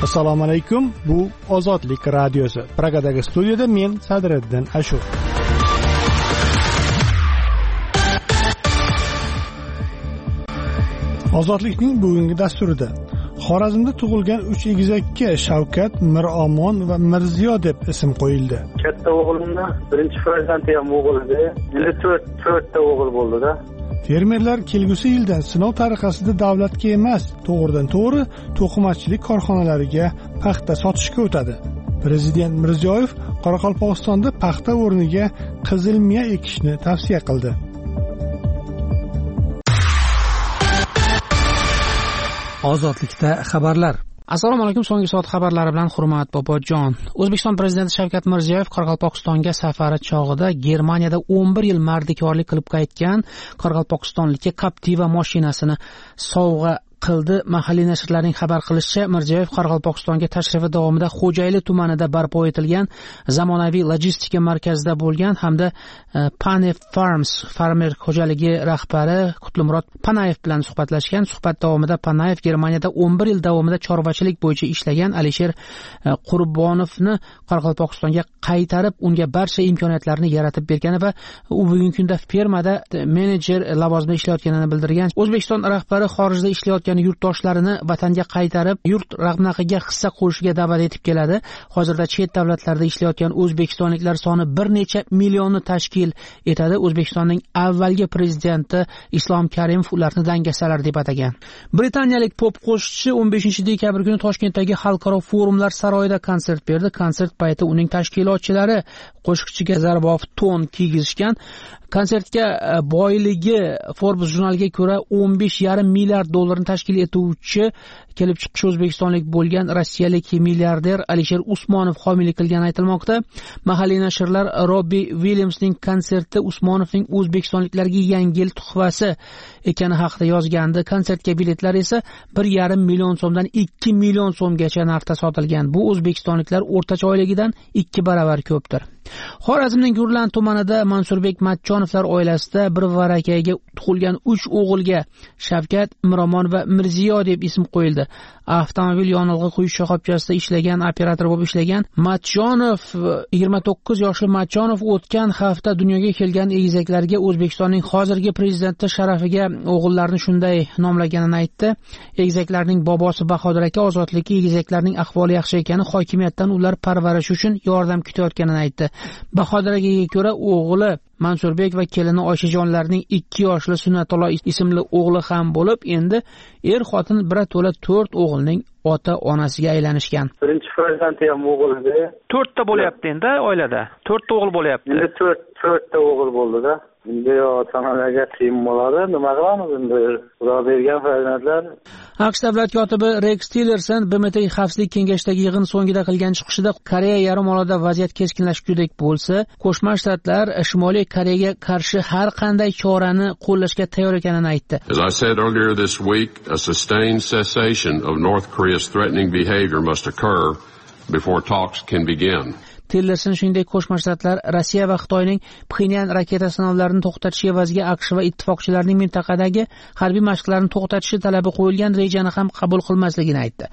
Assalomu alaykum. Bu Ozodlik radiosi. Pragadagi studiyada men Sadriddin Ashur. Ozodlikning bugungi dasturida Xorazmda tug'ilgan 3 egizakka Shavkat, Miromon va Mirziyo deb ism qo'yildi. Katta o'g'limni birinchi farzandi ham o'g'il edi. Endi 4ta o'g'il bo'ldi-da. Fermerlar kelgusi yildan sinov tariqasida davlatga emas, to'g'ridan-to'g'ri to'qimachilik korxonalariga paxta sotishga o'tadi. Prezident Mirziyoyev Qoraqalpog'istonda paxta o'rniga qizilmiya ekishni tavsiya qildi. Ozodlikda xabarlar. Assalomu alaykum. So'nggi soat xabarlari bilan Hurmat Bobojon. O'zbekiston prezidenti Shavkat Mirziyoyev Qoraqalpog'istonga safari chog'ida Germaniyada 11 yil mardikorlik qilib qaytgan qoraqalpog'istonlikka Captiva mashinasini sovg'a qildi. Mahalliy nashrlarning xabar qilishicha, Mirziyoyev Qoraqalpog'istonga tashrifi davomida Xo'jayli tumanida barpo etilgan zamonaviy logistika markazida bo'lgan hamda Panev Farms farmer xo'jaligi rahbari Qutlumurod Panayev bilan suhbatlashgan. Suhbat davomida Panayev Germaniyada 11 yil davomida chorvachilik bo'yicha ishlagan Alisher Qurbonovni Qoraqalpog'istonga qaytarib, unga barcha imkoniyatlarni yaratib bergani va u bugungi kunda fermada menejer lavozimida ishlayotganini bildirgan. O'zbekiston rahbari xorijda ishlayotgan yurtdoshlarini vatanga qaytarib, yurt ravnaqiga hissa qo'shishiga da'vat etib keladi. Hozirda chet davlatlarda ishlayotgan o'zbekistonliklar soni bir necha millionni tashkil etadi. O'zbekistonning avvalgi prezidenti Islom Karimov ularni dangasalar deb atagan. Britaniyalik pop qo'shiqchi 15-dekabr kuni Toshkentdagi xalqaro forumlar saroyida konsert berdi. Konsert payti uning tashkilotchilari qo'shiqchiga zarbof ton kiygizishgan. Konsertga boyligi Forbes jurnaliga ko'ra 15,5 milliard dollarni tashkil etuvchi kelib chiqish o'zbekistonlik bo'lgan rossiyalik milliarder Alisher Usmonov homiylik qilgani aytilmoqda. Mahalliy nashrlar Robbi Williamsning konserti Usmonovning o'zbekistonliklarga yangi yil tuhfasi ekani haqida yozgandi. Konsertga biletlar esa 1,5 million so'mdan 2 million so'mgacha narxda sotilgan. Bu o'zbekistonliklar o'rtacha oyligidan 2 baravar ko'pdir. Xorazmning Gurlan tumanida Mansurbek Matchonovlar oilasida bir varakaga tug'ilgan 3 o'g'ilga Shavkat, Miromon va Mirziyo deb ism qo'yildi. Avtomobil yonilg'i quyish shoxobchasida ishlagan operator bo'lib ishlagan Matchonov, 29 yoshli Matchonov o'tgan hafta dunyoga kelgan egizaklarga O'zbekistonning hozirgi prezidenti sharafiga o'g'illarni shunday nomlaganini aytdi. Egizaklarning bobosi Bahodir aka ozodlikka egizaklarning ahvoli yaxshi ekani, hokimiyatdan ular parvarish uchun yordam kutayotganini aytdi. Bahodir akaga ko'ra o'g'li Mansurbek va kelini Oyshajonlarning 2 yoshli Sunnatullo ismli o'g'li ham bo'lib, endi xotin birato'la 4 o'g'ilning ota-onasiga aylanishgan. Birinchi farzandi ham o'g'il edi. 4 ta bo'lyapti endi oilada. 4 ta o'g'il bo'lyapti. Endi 4 ta o'g'il bo'ldi-da. Endi ota-onalarga qiyin bo'ladi. Nima qilamiz endi? Xudo bergan farzandlar. AQSh davlat kotibi Rex Tillerson BMT xavfsizlik kengashidagi yig'in so'ngida qilgan chiqishida Koreya yarim orolida vaziyat keskinlashgudek bo'lsa, Qo'shma Shtatlar Shimoliy Koreyaga qarshi har qanday chorani qo'llashga tayyor ekanini aytdi. As I said earlier this week, a sustained cessation of North Korea's threatening behavior must occur before talks can begin. Tillerson shuningdek Qo'shma Shtatlar Rossiya va Xitoyning Pxenyan raketa sinovlarini to'xtatish evaziga AQSh va ittifoqchilarining mintaqadagi harbiy mashqlarni to'xtatishi talabi qo'yilgan rejani ham qabul qilmasligini aytdi.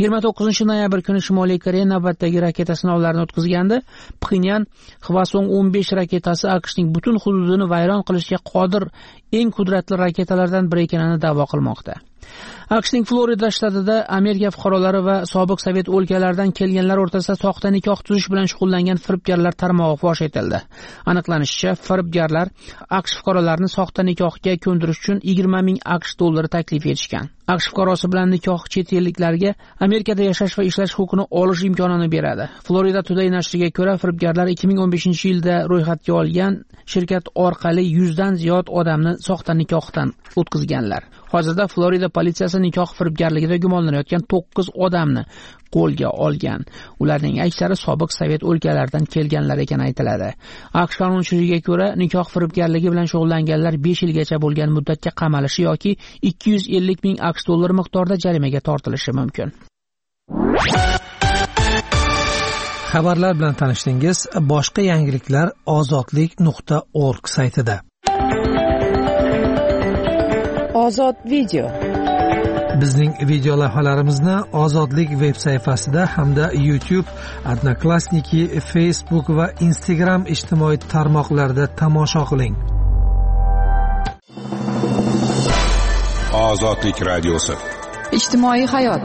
29 noyabr kuni Shimoliy Koreya navbatdagi raketa sinovlarini o'tkazgandi. Pxenyan Hwasong 15 raketasi AQShning butun hududini vayron qilishga qodir eng qudratli raketalardan biri ekanini da'vo qilmoqda. AQShning Florida shtatida Amerika fuqarolari va sobiq Sovet o'lkalaridan kelganlar o'rtasida soxta nikoh tuzish bilan shug'ullangan firibgarlar tarmog'i fosh etildi. Aniqlanishicha, firibgarlar AQSh fuqarolarini soxta nikohga ko'ndirish uchun 20 ming AQSh dollari taklif etishgan. AQSh fuqarosi bilan nikoh chet elliklarga Amerikada yashash va ishlash huquqini olish imkonini beradi. Florida Today nashriga ko'ra, firibgarlar 2015-yilda ro'yxatga olgan shirkat orqali 100 dan ziyod odamni soxta nikohdan o'tkazganlar. Hozirda Florida politsiyasi nikoh firibgarligida gumonlanayotgan 9 odamni qo'lga olgan. Ularning aksari sobiq Sovet o'lkalaridan kelganlar ekani aytiladi. AQSh qonunchiligiga ko'ra, nikoh firibgarligi bilan shug'ullanganlar 5 yilgacha bo'lgan muddatga qamalishi yoki 250 ming AQSh dollari miqdorida jarimaga tortilishi mumkin. Xabarlar bilan tanishdingiz. Boshqa yangiliklar ozodlik.org saytida. Ozod video. Bizning video lavhalarimizni Ozodlik veb sayfasida hamda YouTube, Odnoklassniki, Facebook va Instagram ijtimoiy tarmoqlarida tomosha qiling. Ozodlik radiosi. Ijtimoiy hayot.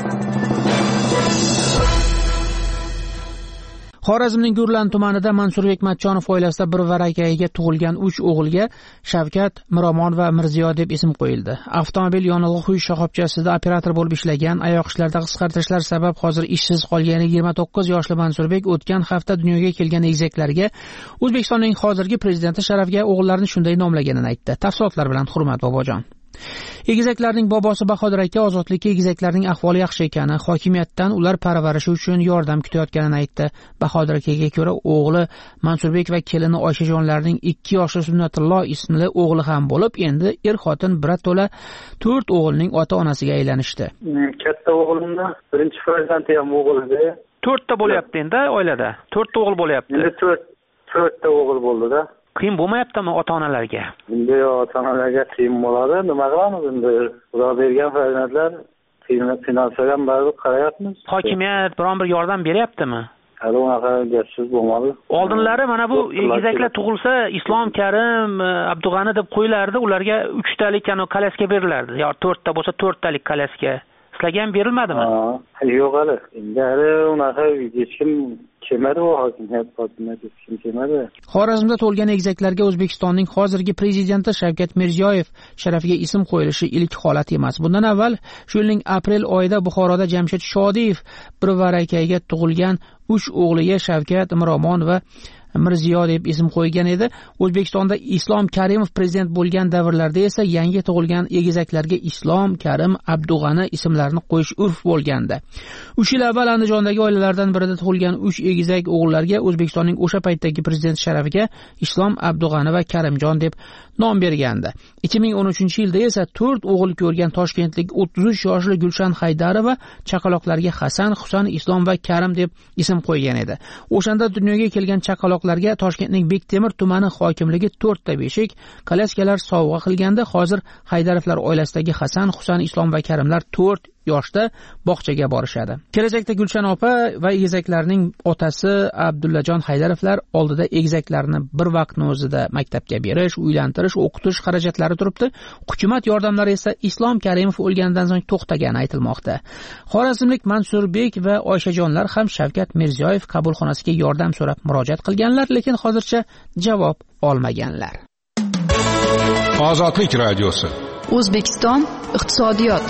Xorazmning Gurlan tumanida Mansurbek Matchonov oilasida bir varakayiga tug'ilgan 3 o'g'ilga Shavkat, Miromon va Mirziyo deb ism qo'yildi. Avtomobil yonilg'i quyish shoxobchasida operator bo'lib ishlagan, oyoq ishlarida qisqartirishlar sabab hozir ishsiz qolgan 29 yoshli Mansurbek o'tgan hafta dunyoga kelgan egizaklarga O'zbekistonning hozirgi prezidenti sharafiga o'g'illarini shunday nomlaganini aytdi. Tafsilotlar bilan Hurmat Bobojon. Egizaklarning bobosi Bahodir aka ozodlikka egizaklarning ahvoli yaxshi ekani, hokimiyatdan ular parvarishi uchun yordam kutayotganini aytdi. Bahodir akaga ko'ra o'g'li Mansurbek va kelini Oyshajonlarning 2 yoshli Sunnatullo ismli o'g'li ham bo'lib, endi er-xotin birato'la 4 o'g'ilning ota-onasiga aylanishdi. Katta o'g'limni birinchi farzandi ham o'g'il-da. 4 ta bo'lyapti endi oilada. 4 ta o'g'il bo'lyapti. Endi 4 ta o'g'il bo'ldi-da. Qiyin bo'lmayaptimi ota-onalarga? Endi ota-onalarga qiyin bo'ladi. Nima qilamiz endi? Xudo bergan farzandlar qiynalsagan baribir qarayapmiz. Hokimiyat biron bir yordam beryaptimi? Hali unaqa gapsiz bo'lmadi. Oldinlari mana bu egizaklar tug'ilsa Islom Karim, Abdug'ani deb qo'yilardi, ularga 3 talik kalaska berilardi. Yo 4 ta bo'lsa 4 talik kalaska. Sizlarga ham berilmadimi? Yo'q hali. Endi unaqa hech kim kelmadi, hokimiyat hech kim kelmadi. Xorazmda tug'ilgan egizaklarga O'zbekistonning hozirgi prezidenti Shavkat Mirziyoyev sharafiga ism qo'yilishi ilk holat emas. Bundan avval shu yilning aprel oyida Buxoroda Jamshid Shodiyev bir varakayiga tug'ilgan 3 o'g'liga Shavkat, Miromon va Mirziyo deb ism qo'ygan edi. O'zbekistonda Islom Karimov prezident bo'lgan davrlarda esa yangi tug'ilgan egizaklarga Islom, Karim, Abdug'ani ismlarini qo'yish urf bo'lgandi. 3 yil avval Andijondagi oilalardan birida tug'ilgan 3 egizak o'g'illarga O'zbekistonning o'sha paytdagi prezident sharafiga Islom, Abdug'ani va Karimjon deb nom bergandi. 2013-yilda esa 4 o'g'il ko'rgan toshkentlik 33 yoshli Gulshan Haydarova chaqaloqlarga Hasan, Husan, Islom va Karim deb ism qo'ygan edi. O'shanda dunyoga kelgan chaqaloqlarga Toshkentning Bektemir tumani hokimligi 4 ta beshik, kalaskalar sovg'a qilganda hozir Haydarovlar oilasidagi Hasan, Husan, Islom va Karimlar 4 yoshda bog'chaga borishadi. Kelajakda Gulshan opa va egizaklarning otasi Abdullajon Haydarovlar oldida egizaklarni bir vaqtning o'zida maktabga berish, uylantirish, o'qitish xarajatlari turibdi. Hukumat yordamlari esa Islom Karimov o'lganidan so'ng to'xtagani aytilmoqda. Xorazmlik Mansurbek va Oyshajonlar ham Shavkat Mirziyoyev qabulxonasiga yordam so'rab murojaat qilganlar, lekin hozircha javob olmaganlar. Ozodlik radiosi. O'zbekiston iqtisodiyot.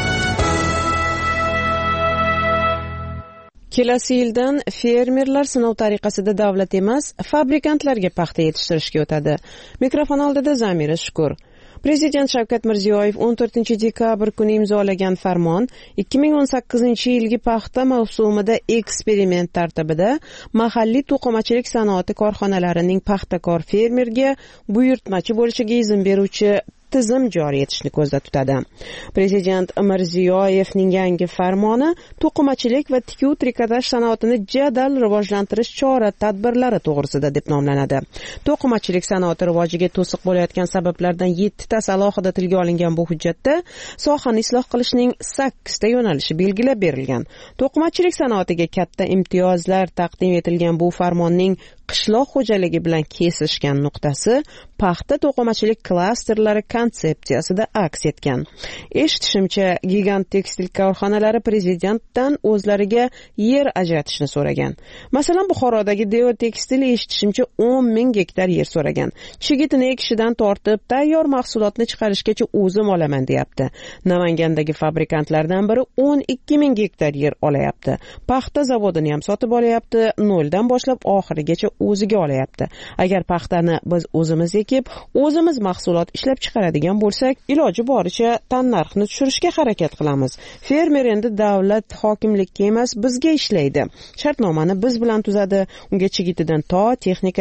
Kelasi yildan fermerlar sinov tariqasida davlat emas, fabrikantlarga paxta yetishtirishga o'tadi. Mikrofon oldida Zamira Shukur. Prezident Shavkat Mirziyoyev 14-dekabr kuni imzolagan farmon 2018-yilgi paxta mavsumida eksperiment tartibida mahalliy to'qimachilik sanoati korxonalarining paxtakor fermerga buyurtmachi bo'lishiga izn beruvchi tizim joriy etishni ko'zda tutadi. Prezident Mirziyoyevning yangi farmoni to'qimachilik va tikuv-trikotaj sanoatini jadal rivojlantirish chora-tadbirlari to'g'risida deb nomlanadi. To'qimachilik sanoati rivojiga to'siq bo'layotgan sabablardan 7 tasi alohida tilga olingan bu hujjatda sohani isloh qilishning 8 ta yo'nalishi belgilab berilgan. To'qimachilik sanoatiga katta imtiyozlar taqdim etilgan bu farmonning qishloq xo'jaligi bilan kesishgan nuqtasi paxta to'qimachilik klasterlari konsepsiyasida aks etgan. Eshitishimcha, gigant tekstil korxonalari prezidentdan o'zlariga yer ajratishni so'ragan. Masalan, Buxorodagi Deo Tekstil eshitishimcha 10 ming gektar yer so'ragan. Chigitini ekishidan tortib tayyor mahsulotni chiqarishgacha o'zim olaman deyapti. Namangandagi fabrikantlardan biri 12 ming gektar yer olayapti. Paxta zavodini ham sotib olayapti, noldan boshlab oxirigacha o'ziga olayapti. Agar paxtani biz o'zimiz ekib, o'zimiz mahsulot ishlab chiqaradigan bo'lsak, iloji boricha tannarxni tushirishga harakat qilamiz. Fermer endi davlat hokimlikka emas, bizga ishlaydi. Shartnomani biz bilan tuzadi. Unga chigitidan to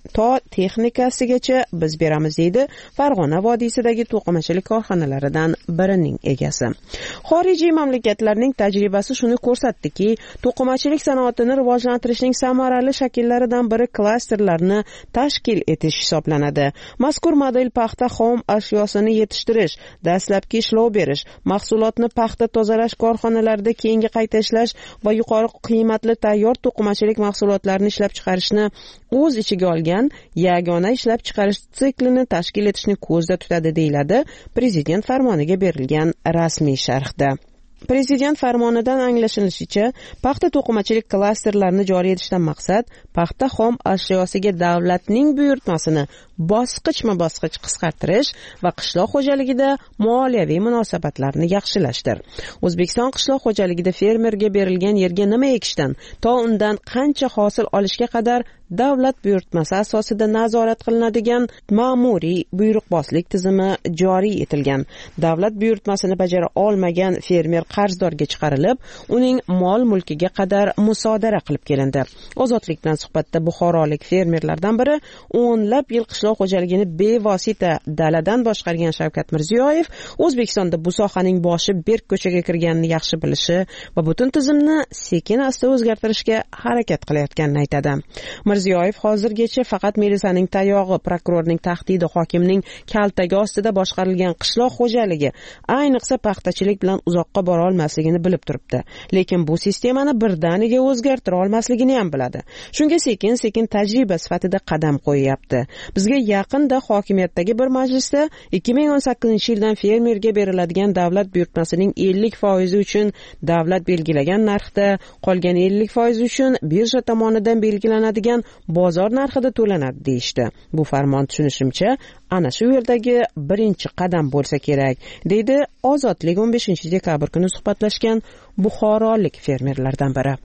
to texnikasigacha biz beramiz, deydi Farg'ona vodiysidagi to'qimachilik korxonalaridan birining egasi. Xorijiy mamlakatlarning tajribasi shuni ko'rsatdiki, to'qimachilik sanoatini rivojlantirishning samarali shakllaridan biri klasterlarni tashkil etish hisoblanadi. Mazkur model paxta xom ashyosini yetishtirish, dastlabki ishlov berish, mahsulotni paxta tozalash korxonalarida keyingi qayta ishlash va yuqori qiymatli tayyor to'qimachilik mahsulotlarini ishlab chiqarishni o'z ichiga olgan yagona ishlab chiqarish siklini tashkil etishni ko'zda tutadi, deyiladi Prezident farmoniga berilgan rasmiy sharhda. Prezident farmonidan anglashilishicha, paxta to'qimachilik klasterlarini joriy etishdan maqsad paxta xom ashyosiga davlatning buyurtmasini bosqichma-bosqich qisqartirish va qishloq xo'jaligida moliyaviy munosabatlarni yaxshilashdir. O'zbekiston qishloq xo'jaligida fermerga berilgan yerga nima ekishdan to undan qancha hosil olishga qadar davlat buyurtmasi asosida nazorat qilinadigan ma'muriy buyruqbozlik tizimi joriy etilgan. Davlat buyurtmasini bajara olmagan fermer qarzdorga chiqarilib, uning mol-mulkiga qadar musodara qilib kelindi. Ozodlik bilan suhbatda buxorolik fermerlardan biri o'nlab yil qishloq xo'jaligini bevosita daladan boshqargan Shavkat Mirziyoyev O'zbekistonda bu sohaning boshi berk ko'chaga kirganini yaxshi bilishi va butun tizimni sekin-asta o'zgartirishga harakat qilayotganini aytadi. Mirziyoyev hozirgacha faqat milisaning tayog'i, prokurorning tahdidi, hokimning kaltagi ostida boshqarilgan qishloq xo'jaligi, ayniqsa paxtachilik bilan uzoqqa bora olmasligini bilib turibdi. Lekin bu sistemani birdaniga o'zgartira olmasligini ham biladi. Shunga sekin-sekin tajriba sifatida qadam qo'yyapti. Bizga yaqinda hokimiyatdagi bir majlisda 2018-yildan fermerga beriladigan davlat buyurtmasining 50% uchun davlat belgilagan narxda, qolgan 50% uchun birja tomonidan belgilanadigan bozor narxida to'lanadi deyishdi. Bu farmon tushunishimcha ana shu yerdagi birinchi qadam bo'lsa kerak, deydi Ozodlik 15-dekabr kuni suhbatlashgan buxorolik fermerlardan biri.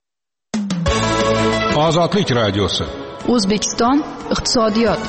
Ozodlik radiosi. O'zbekiston iqtisodiyot.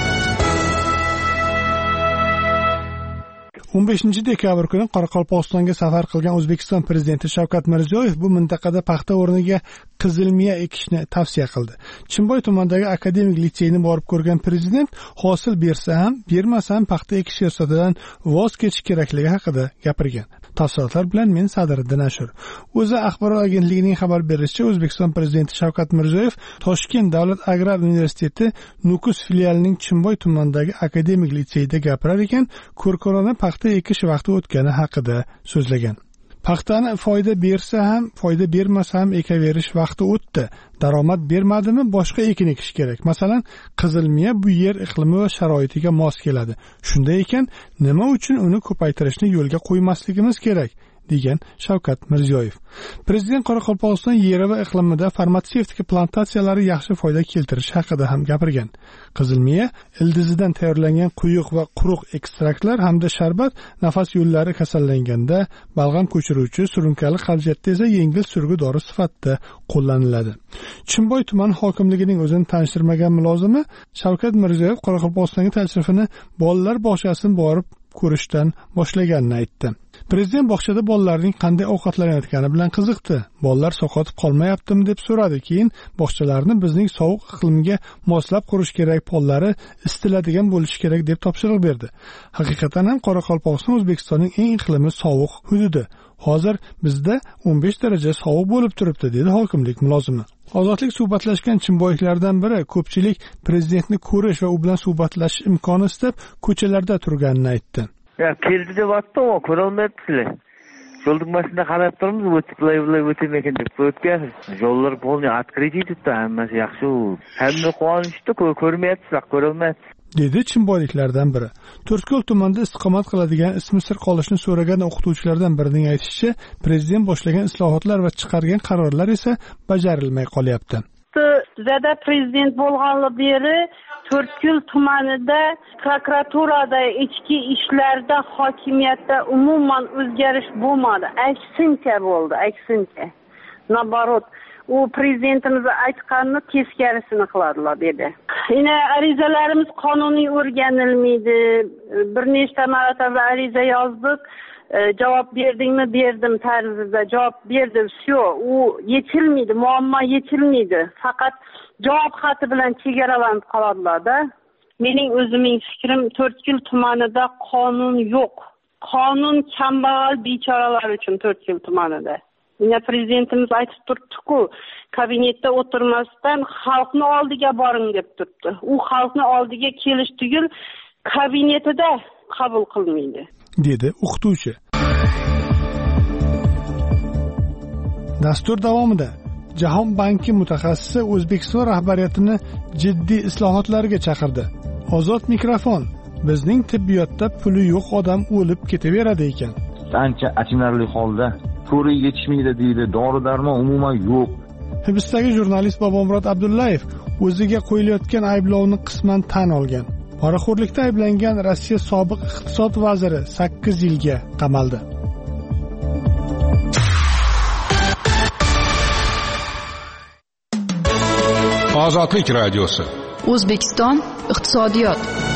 15-dekabr kuni Qoraqalpog'istonga safar qilgan O'zbekiston prezidenti Shavkat Mirziyoyev bu mintaqada paxta o'rniga qizilmiya ekishni tavsiya qildi. Chimboy tumanidagi akademik litseyni borib ko'rgan prezident hosil bersa ham, bermasa ham paxta ekish siyosatidan voz kechish kerakligi haqida gapirgan. Tafsilotlar bilan men Sadriddin Ashur. O'zi axborot agentligining xabar berishicha, O'zbekiston prezidenti Shavkat Mirziyoyev Toshkent davlat agrar universiteti Nukus filialining Chimboy tumanidagi akademik litseyda gapirar ekan, ko'rkorona paxta ekish vaqti o'tgani haqida so'zlagan. Paxtani foyda bersa ham, foyda bermasa ham ekaverish vaqti o'tdi. Daromad bermadimi, boshqa ekin ekish kerak. Masalan, qizilmiya bu yer iqlimi va sharoitiga mos keladi. Shunday ekan, nima uchun uni ko'paytirishni yo'lga qo'ymasligimiz kerak, degan Shavkat Mirziyoyev. Prezident Qoraqalpog'iston yeri va iqlimida farmatsevtika plantatsiyalari yaxshi foyda keltirish haqida ham gapirgan. Qizilmiya ildizidan tayyorlangan quyuq va quruq ekstraktlar hamda sharbat nafas yo'llari kasallanganda, balg'am ko'chiruvchi, surunkali qabziyatda esa yengil surgi dori sifatida qo'llaniladi. Chimboy tuman hokimligining o'zini tanishtirmagan mulozimi Shavkat Mirziyoyev Qoraqalpog'istonga tashrifini bolalar bog'chasini borib ko'rishdan boshlaganini aytdi. Prezident bog'chada bolalarning qanday ovqatlanayotgani bilan qiziqdi. Bolalar saqotib qolmayaptimi deb so'radi. Keyin bog'chalarni bizning sovuq iqlimga moslab qurish kerak, pollari isitiladigan bo'lishi kerak deb topshiriq berdi. Haqiqatan ham Qoraqalpog'iston O'zbekistonning eng iqlimi sovuq hududi. Hozir bizda 15 daraja sovuq bo'lib turibdi, dedi hokimlik mulozimi. Ozodlik suhbatlashgan chimboyliklardan biri ko'pchilik prezidentni ko'rish va u bilan suhbatlashish imkoni istab ko'chalarda turganini aytdi. Keldi deb aytdi, ammo ko'ra olmayapsizlar. Yo'lning boshida qarab turibmiz, o'tib o'tib ekan deb o'tgan. Yo'llar polni открытый turibdi, hammasi yaxshi. Hamma quvonishdi, ko'rmayapsizlar, ko'ra olmayapsiz, dedi chimboyliklardan biri. To'rtko'l tumanida istiqomat qiladigan ismi sir qolishni so'ragan o'qituvchilardan birining aytishicha, prezident boshlagan islohotlar va chiqargan qarorlar esa bajarilmay qolyapti. Zada prezident bo'lgandan beri To'rtko'l tumanida prokuraturada, ichki ishlarda, hokimiyatda umuman o'zgarish bo'lmadi. Aksincha bo'ldi, aksincha. Nabarot, u prezidentimiz aytganini teskarisini qiladilar dedi. Yine arizalarimiz qonuniy o'rganilmaydi. Bir nechta marotaba ariza yozdik. javob berdingmi, berdim tarzida javob berdim. Shu, u yechilmaydi, muammo yechilmaydi. Faqat javob xati bilan chegaralanib qoladilar-da. Mening o'zimning fikrim, To'rtko'l tumanida qonun yo'q. Qonun kambag'al bechoralar uchun To'rtko'l tumanida. Yana prezidentimiz aytib turibdi-ku, kabinetda o'tirmasdan xalqni oldiga boring deb turibdi. U xalqni oldiga kelish tugul kabinetida qabul qilmaydi, dedi o'qituvchi. Dastur davomida Jahon banki mutaxassisi O'zbekiston rahbariyatini jiddiy islohotlarga chaqirdi. Ozod mikrofon. Bizning tibbiyotda puli yo'q odam o'lib ketaveradi ekan. Ancha achinarli holda to'g'ri yetishmaydi deydi, dori-darmon umuman yo'q. Hibsdagi jurnalist Bobomurod Abdullayev o'ziga qo'yilayotgan ayblovni qisman tan olgan. Poraxo'rlikda ayblangan Rossiya sobiq iqtisod vaziri 8 yilga qamaldi. Ozodlik radiosi. O'zbekiston iqtisodiyot.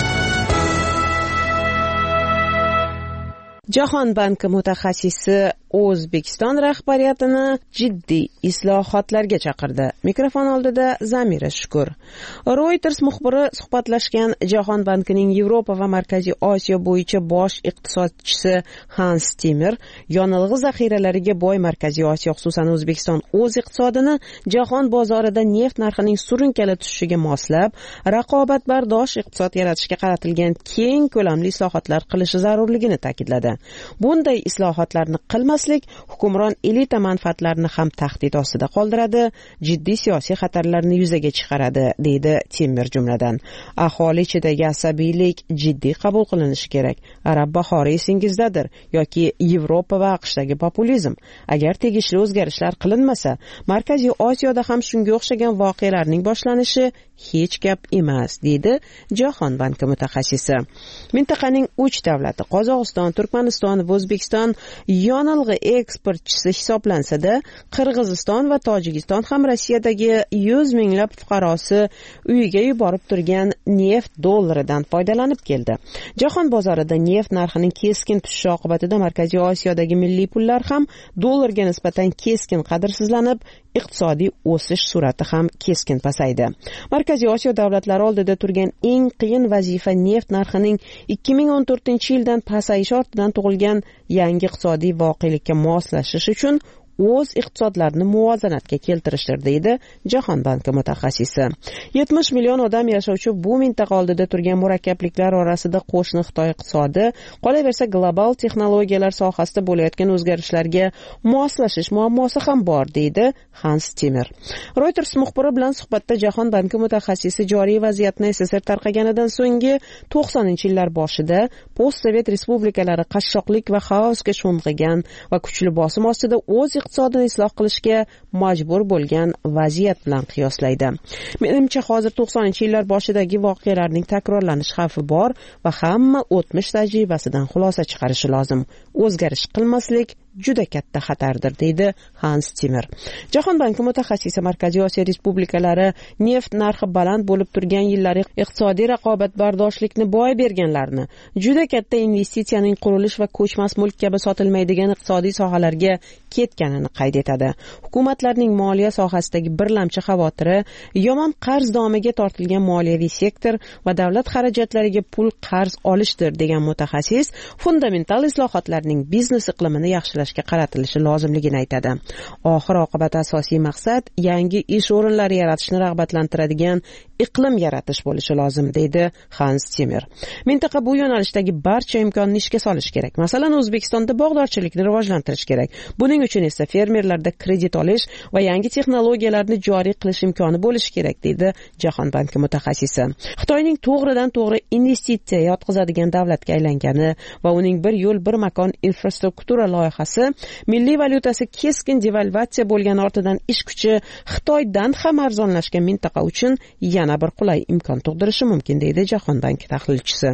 Jahon banki mutaxassisi O'zbekiston rahbariyatini jiddiy islohotlarga chaqirdi. Mikrofon oldida Zamira Shukur. Reuters muxbiri suhbatlashgan Jahon bankining Yevropa va Markaziy Osiyo bo'yicha bosh iqtisodchisi Hans Timmer, yonilg'i zaxiralariga boy Markaziy Osiyo, xususan O'zbekiston o'z iqtisodini jahon bozorida neft narxining surunkali tushishiga moslab, raqobatbardosh iqtisod yaratishga qaratilgan keng ko'lamli islohotlar qilishi zarurligini ta'kidladi. Bunday islohotlarni qilmaslik hukmron elita manfaatlarini ham tahdid ostida qoldiradi, jiddiy siyosiy xatarlarni yuzaga chiqaradi, deydi Timmer jumladan. Aholi ichidagi asabiylik jiddiy qabul qilinishi kerak. Arab bahori esingizdadir yoki Yevropa va AQShdagi populizm. Agar tegishli o'zgarishlar qilinmasa, Markaziy Osiyoda ham shunga o'xshagan voqealarning boshlanishi hech gap emas, deydi Jahon banki mutaxassisi. Mintaqaning 3 davlati Qozog'iston, Turkmaniston va O'zbekiston yonilg'i eksportchisi hisoblansa-da, Qirg'iziston va Tojikiston ham Rossiyadagi 100 minglab fuqarosi uyiga yuborib turgan neft dollaridan foydalanib keldi. Jahon bozorida neft narxining keskin tushishi oqibatida Markaziy Osiyodagi milliy pullar ham dollarga nisbatan keskin qadrsizlanib, iqtisodiy o'sish sur'ati ham keskin pasaydi. Markaziy Osiyo davlatlari oldida turgan eng qiyin vazifa neft narxining 2014-yildan pasayishi ortidan tug'ilgan yangi iqtisodiy voqelikka moslashish uchun o'z iqtisodlarini muvozanatga keltirishdir, deydi Jahon banki mutaxassisi. 70 million odam yashovchi bu mintaqa oldida turgan murakkabliklar orasida qo'shni Xitoy iqtisodi, qolaversa global texnologiyalar sohasida bo'layotgan o'zgarishlarga moslashish muammosi ham bor, deydi Hans Timmer. Reuters muxbiri bilan suhbatda Jahon banki mutaxassisi joriy vaziyatni SSR tarqaganidan so'nggi 90-yillar boshida postsovet respublikalari qashshoqlik va xaosga sho'ng'igan va kuchli bosim ostida o'z iqtisodini isloh qilishga majbur bo'lgan vaziyat bilan qiyoslaydi. Menimcha hozir 90-yillar boshidagi voqealarning takrorlanish xavfi bor va hamma o'tmish tajribasidan xulosa chiqarishi lozim. O'zgarish qilmaslik juda katta xatardir, deydi Hans Timmer. Jahon banki mutaxassisi Markaziy Osiyo respublikalari neft narxi baland bo'lib turgan yillari iqtisodiy raqobatbardoshlikni boy berganlarni, juda katta investitsiyaning qurilish va ko'chmas mulk kabi sotilmaydigan iqtisodiy sohalarga ketganini qayd etadi. Hukumatlarning moliya sohasidagi birlamchi xavotiri yomon qarz domiga tortilgan moliyaviy sektor va davlat xarajatlariga pul qarz olishdir, degan mutaxassis fundamental islohotlarning biznes iqlimini yaxshilashga qaratilishi lozimligini aytadi. Oxir oqibat asosiy maqsad yangi ish o'rinlari yaratishni rag'batlantiradigan iqlim yaratish bo'lishi lozim, deydi Hans Timmer. Mintaqa bu yo'nalishdagi barcha imkonni ishga solish kerak. Masalan, O'zbekistonda bog'dorchilikni rivojlantirish kerak. Buning uchun esa fermerlarda kredit olish va yangi texnologiyalarni joriy qilish imkoni bo'lishi kerak, deydi Jahon banki mutaxassisi. Xitoyning to'g'ridan to'g'ri investitsiya yotqizadigan davlatga aylangani va uning bir yo'l bir makon infrastruktura loyihasi milliy valyutasi keskin devalvatsiya bo'lgan ortidan ish kuchi Xitoydan ham arzonlashgan mintaqa uchun yana bir qulay imkon tug'dirishi mumkin, deydi Jahon banki tahlilchisi.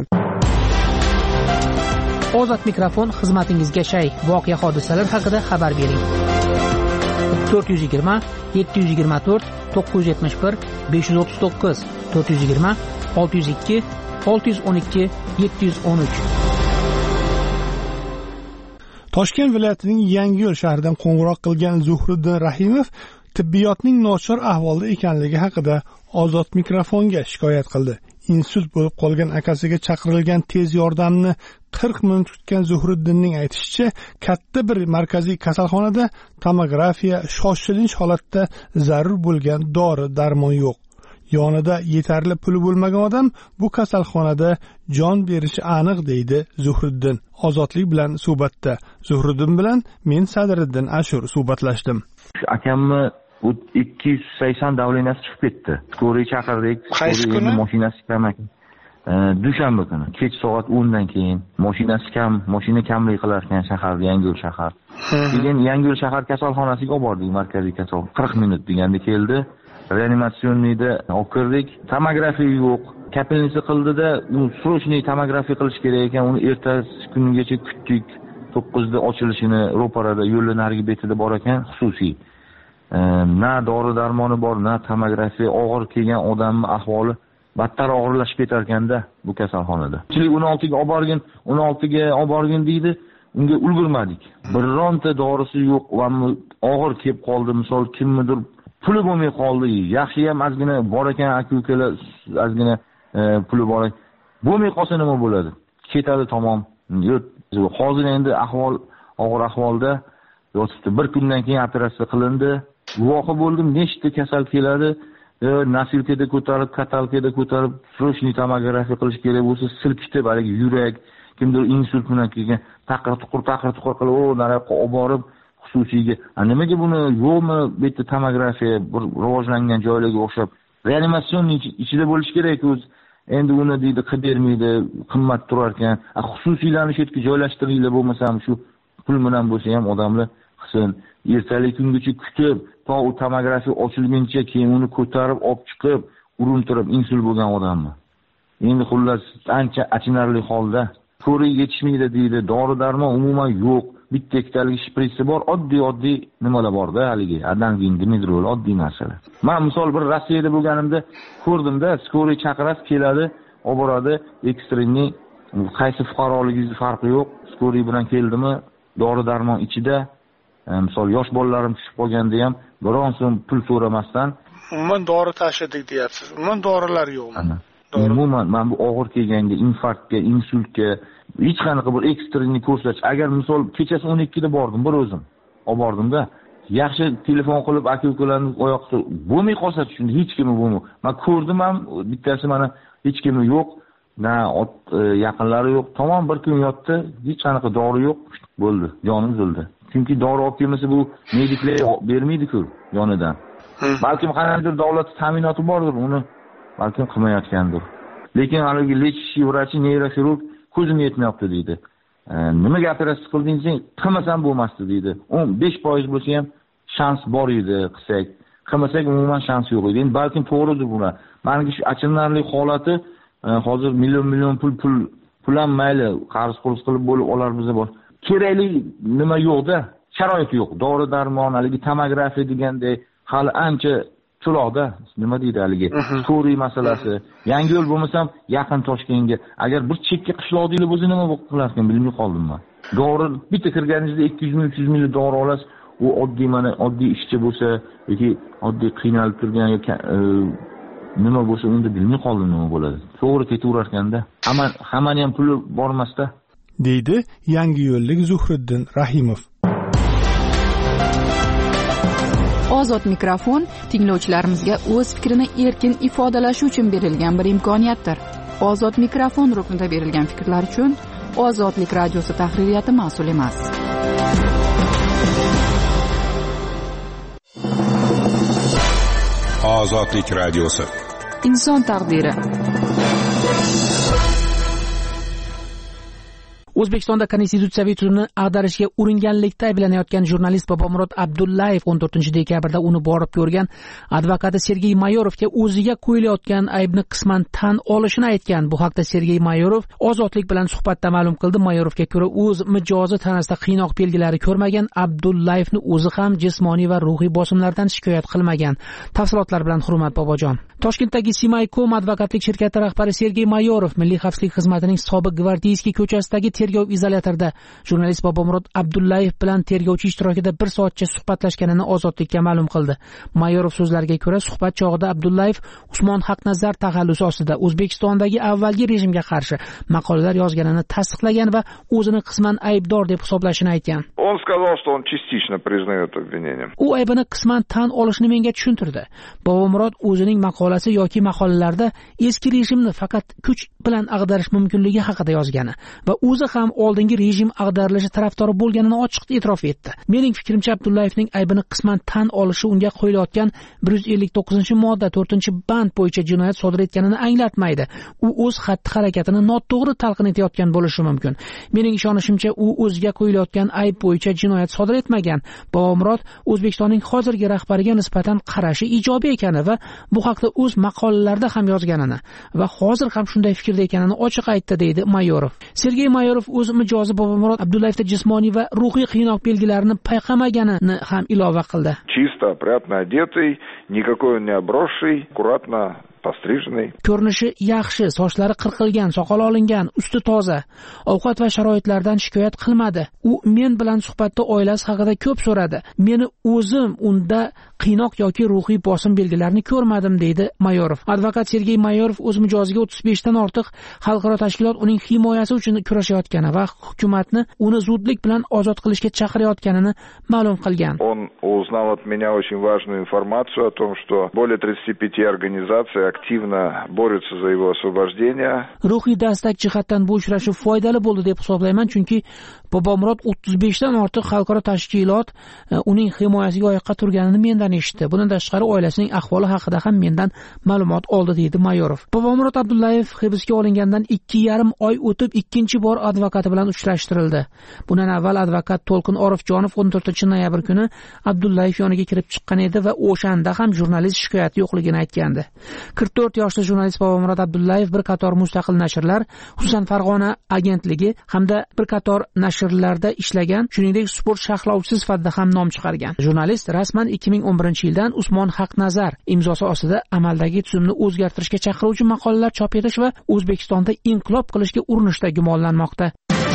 Ozod mikrofon xizmatingizga shay. Voqea hodisalar haqida xabar bering. 420 724 971 539 420 602 612 713. Toshkent viloyatining Yangiyo'l shahridan qo'ng'iroq qilgan Zuhriddin Rahimov tibbiyotning nochor ahvolda ekanligi haqida Ozod mikrofonga shikoyat qildi. Insult bo'lib qolgan akasiga chaqirilgan tez yordamni 40 minut kutgan Zuhriddinning aytishicha, katta bir markaziy kasalxonada tomografiya shoshilinch holatda zarur bo'lgan dori-darmon yo'q. Yonida yetarli puli bo'lmagan odam bu kasalxonada jon berishi aniq, deydi Zuhriddin. Ozodlik bilan suhbatda Zuhriddin bilan men Sadriddin Ashur suhbatlashdim. Akamni 280 davleniyasi chiqib ketdi. Skoriy chaqirdik. Qaysi kuni? Mashinasi kam ekan. Dushanba kuni kech soat 10 dan keyin mashina kamlik qilar ekan shaharda, Yangiyo'l shahar. Keyin Yangiyo'l shahar kasalxonasiga olib bordik, markaziy kasalxona. 40 minut deganda keldi. Reanimatsioniyda olib kirdik. Tomografiya yo'q. Kapelnisi qildida, u srochniy tomografiya qilish kerak ekan. Uni ertasi kungacha kutdik. 9 da ochilishini ro'parada yo'lning narigi betida bor ekan, xususiy. Na dori darmoni bor, na tomografiya. Og'ir kelgan odamning ahvoli battar og'irlashib ketar ekanda bu kasalxonada. 16 ga olib borgin deydi. Unga ulgurmadik. Bironta dorisi yo'q va og'ir kelib qoldi. Misol kimnidir puli bo'lmay qoldi. Yaxshi ham ozgina bor ekan, aka-ukalar ozgina puli bor. Bo'lmay qolsa nima bo'ladi? Ketadi tamom. Hozir endi ahvol og'ir ahvolda yotibdi. Bir kundan keyin operatsiya qilindi. Guvohi bo'ldim, nechta kasal keladi. Nasilkada ko'tarib, katalkada ko'tarib, srochniy tomografiya qilish kerak bo'lsa, silkitib, haligi yurak, kimdir insult bilan kelgan, taqir-tuqur qilib, nariyoqqa olib borib xususiyga. Nimaga buni yo'qmi? Bu yerda tomografiya bir rivojlangan joylarga o'xshab, reanimatsion ichida bo'lish kerak o'zi. Endi uni deydi, qilib bermaydi, qimmat turar ekan. Xususiylarni shu yerga joylashtiringlar, bo'lmasa ham shu pul bilan bo'lsa ham odamlar qilsin. Ertalik kungacha kutib, to u tomografiya ochilguncha keyin uni ko'tarib olib chiqib, urintirib insult bo'lgan odammi. Endi xullas ancha achinarli holda. Ko'ri yetishmaydi deydi, dori-darmon umuman yo'q. Bitta ikkitalik shpritsi bor, oddiy nimalar bor-da, haligi adangin, dimidrol, oddiy narsalar. Men misol bir Rossiyada bo'lganimda ko'rdimda, skoriy chaqirasiz keladi, olib boradi, ekstremniy qaysi fuqaroligingiz farqi yo'q. Skoriy bilan keldimi, dori-darmon ichida. Misol yosh bolalarim tushib qolganda ham biron so'm pul so'ramasdan umuman dori tashidik deyapsiz. Umuman dorilar yo'qmi? Umuman men bu og'ir kelganga, infarktga, insultga hech qanaqa bir ekstremniy ko'rsatish. Agar misol kechasi 12 da bordim, bir o'zim olib bordim-da, yaxshi telefon qilib aka-ukalarni oyoqda bo'lmay qolsa, shunda hech kimi bo'lmay. Men ko'rdim ham, bittasi mana hech kimi yo'q, na yaqinlari yo'q. Tamom bir kun yotdi, hech qanaqa dori yo'q, bo'ldi, jonim uzildi. Chunki dori olib kelmasa bu mediklar bermaydi-ku yonidan. Balkim qanaqadir davlat ta'minoti bordir, uni balkim qilmayotgandir. Lekin haligi lechishi vrachi, neyroxirurg ko'zim yetmayapti deydi. Nimaga operatsiya qildingiz? Qilmasam bo'lmasdi deydi. 15% bo'lsa ham shans bor edi qilsak. Qilmasak umuman shans yo'q edi. Endi balkim to'g'ridir bular. Menga shu achinarli holati hozir million pul ham mayli, qarz qilib bo'lib olar bizga bor. Kerakli nima yo'q-da, sharoit yo'q. Dori-darmon, haligi tomografiya degandek hali ancha cho'loqda, nima deydi haligi, skoriy masalasi. Yangiyo'l bo'lmasam yaqin Toshkentga. Agar bir chekka qishloqdinglar bo'lsa nima qilarkan, bilmay qoldim men. Dori bitta kirganingizda 200 ming, 300 ming dori olasiz. U oddiy ishchi bo'lsa yoki oddiy qiynalib turgan yoki nima bo'lsa, unda bilmay qoldim nima bo'ladi. To'g'ri ketaverar ekanda. Hammani ham puli bormasda, deydi Yangiyo'llik Zuhriddin Rahimov. Ozod mikrofon tinglovchilarimizga o'z fikrini erkin ifodalashi uchun berilgan bir imkoniyatdir. Ozod mikrofon ruknida berilgan fikrlar uchun Ozodlik radiosi tahririyati mas'ul emas. Ozodlik radiosi. Inson taqdiri. O'zbekistonda konstitutsiyaviy tuzumni ag'darishga uringanlikda ayblanayotgan jurnalist Bobomurod Abdullayev 14 dekabrda uni borib ko'rgan advokati Sergey Mayorovga o'ziga qo'yilayotgan aybni qisman tan olishini aytgan. Bu haqda Sergey Mayorov Ozodlik bilan suhbatda ma'lum qildi. Mayorovga ko'ra, o'z mijozi tanasida qiynoq belgilari ko'rmagan, Abdullayevni o'zi ham jismoniy va ruhiy bosimlardan shikoyat qilmagan. Tafsilotlar bilan Hurmat Bobojon. Toshkentdagi Simaykom advokatlik shirkati rahbari Sergey Mayorov Milliy xavfsizlik xizmatining sobiq gvardiyskiy ko'chasidagi tergov izolyatorida jurnalist Bobomurod Abdullayev bilan tergovchi ishtirokida 1 soatcha suhbatlashganini Ozodlikka ma'lum qildi. Mayorov so'zlariga ko'ra, suhbat chog'ida Abdullayev Usmon Haqnazar taxallusi ostida O'zbekistondagi avvalgi rejimga qarshi maqolalar yozganini tasdiqlagan va o'zini qisman aybdor deb hisoblashini aytgan. Он сказал, что он частично признает обвинение. U aybini qisman tan olishni menga tushuntirdi. Bobomurod o'zining maqolasi yoki maqolalarda eski rejimni faqat kuch bilan ag'darish mumkinligi haqida yozgani va o'zi ham oldingi rejim ag'darilishi tarafdori bo'lganini ochiq e'tirof etdi. Mening fikrimcha, Abdullayevning aybini qisman tan olishi unga qo'yilayotgan 159-modda 4-band bo'yicha jinoyat sodir etganini anglatmaydi. U o'z xatti-harakatini noto'g'ri talqin etayotgan bo'lishi mumkin. Mening ishonishimcha, u o'ziga qo'yilayotgan ayb bo'yicha jinoyat sodir etmagan. Bobomurod O'zbekistonning hozirgi rahbariga nisbatan qarashi ijobiy ekani va bu haqda o'z maqolalarida ham yozganini va hozir ham shunday fikrda ekanini ochiq aytdi, deydi Mayorov. Sergey Mayorov o'z mijozi Bobomurod Abdullayevda jismoniy va ruhiy qiynoq belgilarini payqamaganini ham ilova qildi. Чисто, опрятно одетый, никакой он не обросший, аккуратно постриженный. Ko'rinishi yaxshi, sochlari qirqilgan, soqoli olingan, usti toza. Ovqat va sharoitlardan shikoyat qilmadi. U men bilan suhbatda oilasi haqida ko'p so'radi. Meni o'zim unda qiynoq yoki ruhiy bosim belgilarini ko'rmadim, deydi Mayorov. Advokat Sergey Mayorov o'z mijoziga 35 dan ortiq xalqaro tashkilot uning himoyasi uchun kurashayotgani va hukumatni uni zudlik bilan ozod qilishga chaqirayotganini ma'lum qilgan. Он узнал от меня очень важную информацию о том, что более 35 организаций активно борются за его освобождение. Ruhiy dastak jihatdan bu uchrashuv foydali bo'ldi deb hisoblayman, chunki Bobomurod 35 dan ortiq xalqaro tashkilot uning himoyasiga oyoqqa turganini mendan eshitdi. Bundan tashqari oilasining ahvoli haqida ham mendan ma'lumot oldi, deydi Mayorov. Bobomurod Abdullayev hibsga olingandan 2,5 oy o'tib ikkinchi bor advokati bilan uchrashtirildi. Bundan avval advokat To'lqin Orifjonov 14-noyabr kuni Abdullayev yoniga kirib chiqqan edi va o'shanda ham jurnalist shikoyati yo'qligini aytgandi. 44 yoshli jurnalist Bobomurod Abdullayev bir qator mustaqil nashrlar, xususan Farg'ona agentligi hamda bir qator nashrlarda ishlagan, shuningdek sport sharhlovchisi sifatida ham nom chiqargan. Jurnalist rasman 2011-yildan Usmon Haqnazar imzosi ostida amaldagi tuzumni o'zgartirishga chaqiruvchi maqolalar chop etish va O'zbekistonda inqilob qilishga urinishda gumonlanmoqda.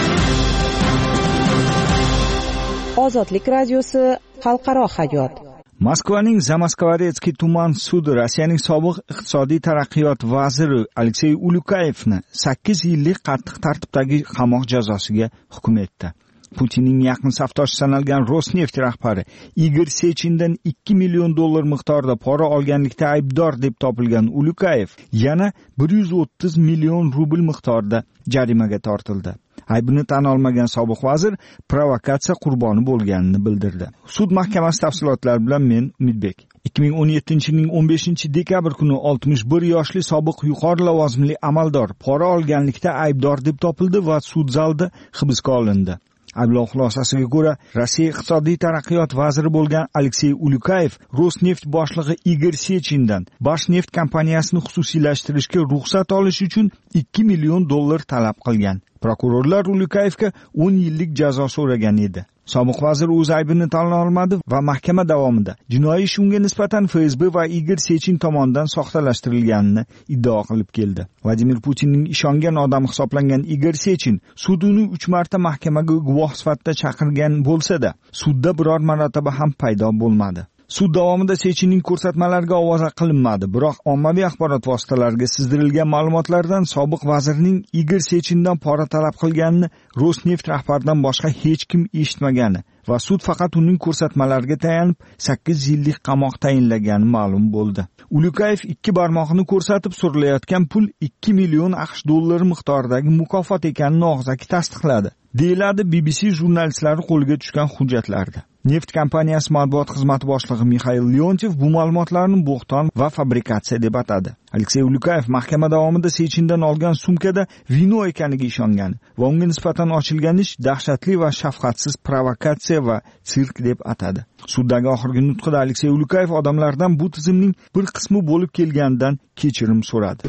Ozodlik radiosi xalqaro hayot. Moskvaning Zamoskvoretsky tuman sudi Rossiyaning sobiq iqtisodiy taraqqiyot vaziri Aleksey Ulyukayevni 8 yillik qattiq tartibdagi qamoq jazosiga hukm etdi. Putinning yaqin safdoshi sanalgan Rosneft rahbari Igor Sechindan $2 million miqdorida pora olganlikda aybdor deb topilgan Ulyukayev yana 130 million rubl miqdorida jarimaga tortildi. Aybini tan olmagan sobiq vazir provokatsiya qurboni bo'lganini bildirdi. Sud mahkamasi tafsilotlari bilan men Umidbek. 2017-yilning 15-dekabr kuni 61 yoshli sobiq yuqori lavozimli amaldor pora olganlikda aybdor deb topildi va sud zalida hibsga olindi. Ayblov xulosasiga ko'ra, Rossiya iqtisodiy taraqqiyot vaziri bo'lgan Aleksey Ulyukayev Rosneft boshlig'i Igor Sechindan Bashneft kompaniyasini xususiylashtirishga ruxsat olish uchun $2 million talab qilgan. Prokurorlar Ulyukayevga 10 yillik jazo so'ragan edi. Sobiq vazir o'z aybini tan olmadi va mahkama davomida jinoiy ish unga nisbatan FSB va Igor Sechin tomonidan soxtalashtirilganini iddao qilib keldi. Vladimir Putinning ishongan odami hisoblangan Igor Sechin sud uni 3 marta mahkamaga guvoh sifatida chaqirgan bo'lsa-da, sudda biror marotaba ham paydo bo'lmadi. Sud davomida Sechinning ko'rsatmalariga ovoza qilinmadi, biroq ommaviy axborot vositalariga sizdirilgan ma'lumotlardan sobiq vazirning Igor Sechindan pora talab qilganini Rosneft rahbaridan boshqa hech kim eshitmagani va sud faqat uning ko'rsatmalariga tayanib 8 yillik qamoq tayinlagani ma'lum bo'ldi. Ulyukayev 2 barmog'ini ko'rsatib so'rilayotgan pul $2 million $2 miqdoridagi mukofot ekanini og'zaki tasdiqladi, deyiladi BBC jurnalistlari qo'liga tushgan hujjatlarda. Neft kompaniyasi matbuot xizmati boshlig'i Mikhail Leontev bu ma'lumotlarni bo'xton va fabrikatsiya deb atadi. Aleksey Ulyukayev mahkama davomida Sechindan olgan sumkada vino ekaniga ishongan va unga nisbatan ochilgan ish dahshatli va shafqatsiz provokatsiya va sirk deb atadi. Suddagi oxirgi nutqida Aleksey Ulyukayev odamlardan bu tizimning bir qismi bo'lib kelganidan kechirim so'radi.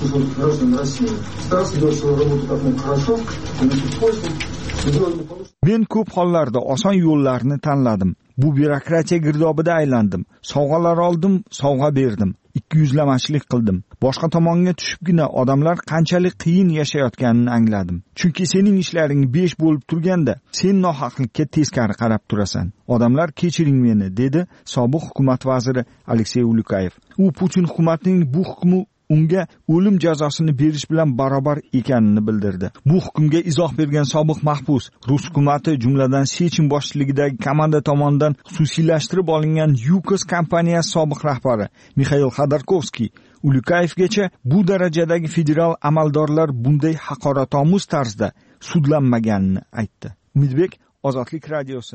Men ko'p hollarda oson yo'llarni tanladim. Bu byurokratiya girdobida aylandim. Sovg'alar oldim, sovg'a berdim. ikkiyuzlamachilik qildim. Boshqa tomonga tushibgina odamlar qanchalik qiyin yashayotganini angladim. Chunki sening ishlaring 5 bo'lib turganda, sen nohaqlikka teskari qarab turasan. Odamlar kechiring meni, dedi sobiq hukumat vaziri Aleksey Ulyukayev. U Putin hukumatining bu hukmi unga o'lim jazosini berish bilan barobar ekanini bildirdi. Bu hukmga izoh bergan sobiq mahbus Rus hukumati, jumladan Sechin boshchiligidagi komanda tomonidan xususiylashtirib olingan Yukos kompaniyasi sobiq rahbari Mixail Xodorkovskiy Ulyukayevgacha bu darajadagi federal amaldorlar bunday haqoratomuz tarzda sudlanmaganini aytdi. Umidbek, Ozodlik radiosi.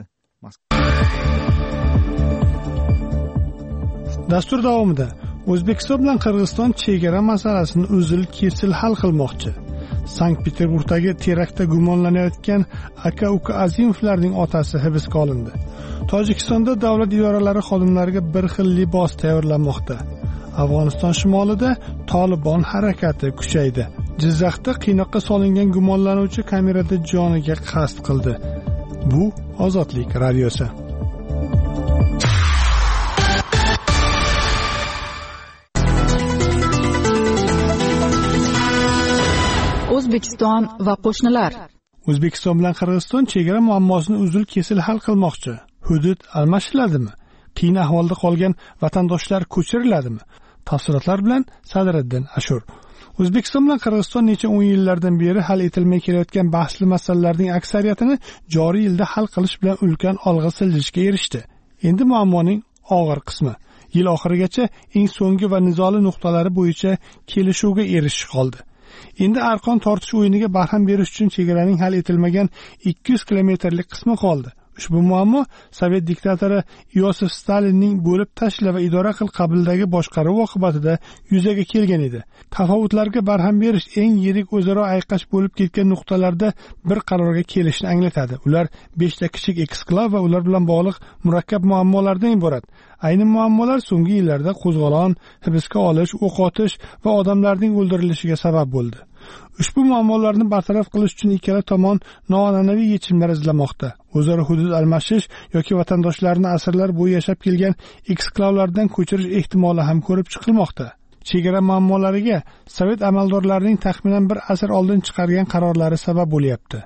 Dastur davomida O'zbekiston bilan Qirg'iziston chegara masalasini uzil-kesil hal qilmoqchi. Sankt-Peterburgdagi teraktda gumonlanayotgan aka-uka Azimovlarning otasi hibsga olindi. Tojikistonda davlat idoralari xodimlariga bir xil libos tayyorlanmoqda. Afg'oniston shimolida Tolibon harakati kuchaydi. Jizzaxda qiynoqqa solingan gumonlanuvchi kamerada joniga qasd qildi. Bu Ozodlik radiosi. O'zbekiston va qo'shnilar. O'zbekiston bilan Qirg'iziston chegara muammosini uzil-kesil hal qilmoqchi. Hudud almashiladimi? Qiyin ahvolda qolgan vatandoshlar ko'chiriladimi? Tafsilotlar bilan Sadriddin Ashur. O'zbekiston bilan Qirg'iziston necha 10 yillardan beri hal etilmay kelayotgan bahsli masalalarning aksariyatini joriy yilda hal qilish bilan ulkan olg'a siljishga erishdi. Endi muammoning og'ir qismi yil oxirigacha eng so'nggi va nizoli nuqtalari bo'yicha kelishuvga erishish qoldi. Endi arqon tortish o'yiniga barham berish uchun chegaraning hal etilmagan 200 kilometrlik qismi qoldi. Ushbu muammo Sovet diktatori Iosif Stalinning bo'lib tashla va idora qil qabildagi boshqaruv oqibatida yuzaga kelgan edi. Tafovutlarga barham berish eng yirik o'zaro ayqash bo'lib ketgan nuqtalarda bir qarorga kelishni anglatadi. Ular 5 ta kichik eksklav va ular bilan bog'liq murakkab muammolardan iborat. Ayni muammolar so'nggi yillarda qo'zg'olon, hibsga olish, o'q otish va odamlarning o'ldirilishiga sabab bo'ldi. Ushbu muammolarni bartaraf qilish uchun ikkala tomon noan'anaviy yechimlar izlamoqda. O'zaro hudud almashish yoki vatandoshlarni asrlar bo'yi yashab kelgan eksklavlardan ko'chirish ehtimoli ham ko'rib chiqilmoqda. Chegara muammolariga Sovet amaldorlarining taxminan bir asr oldin chiqargan qarorlari sabab bo'lyapti.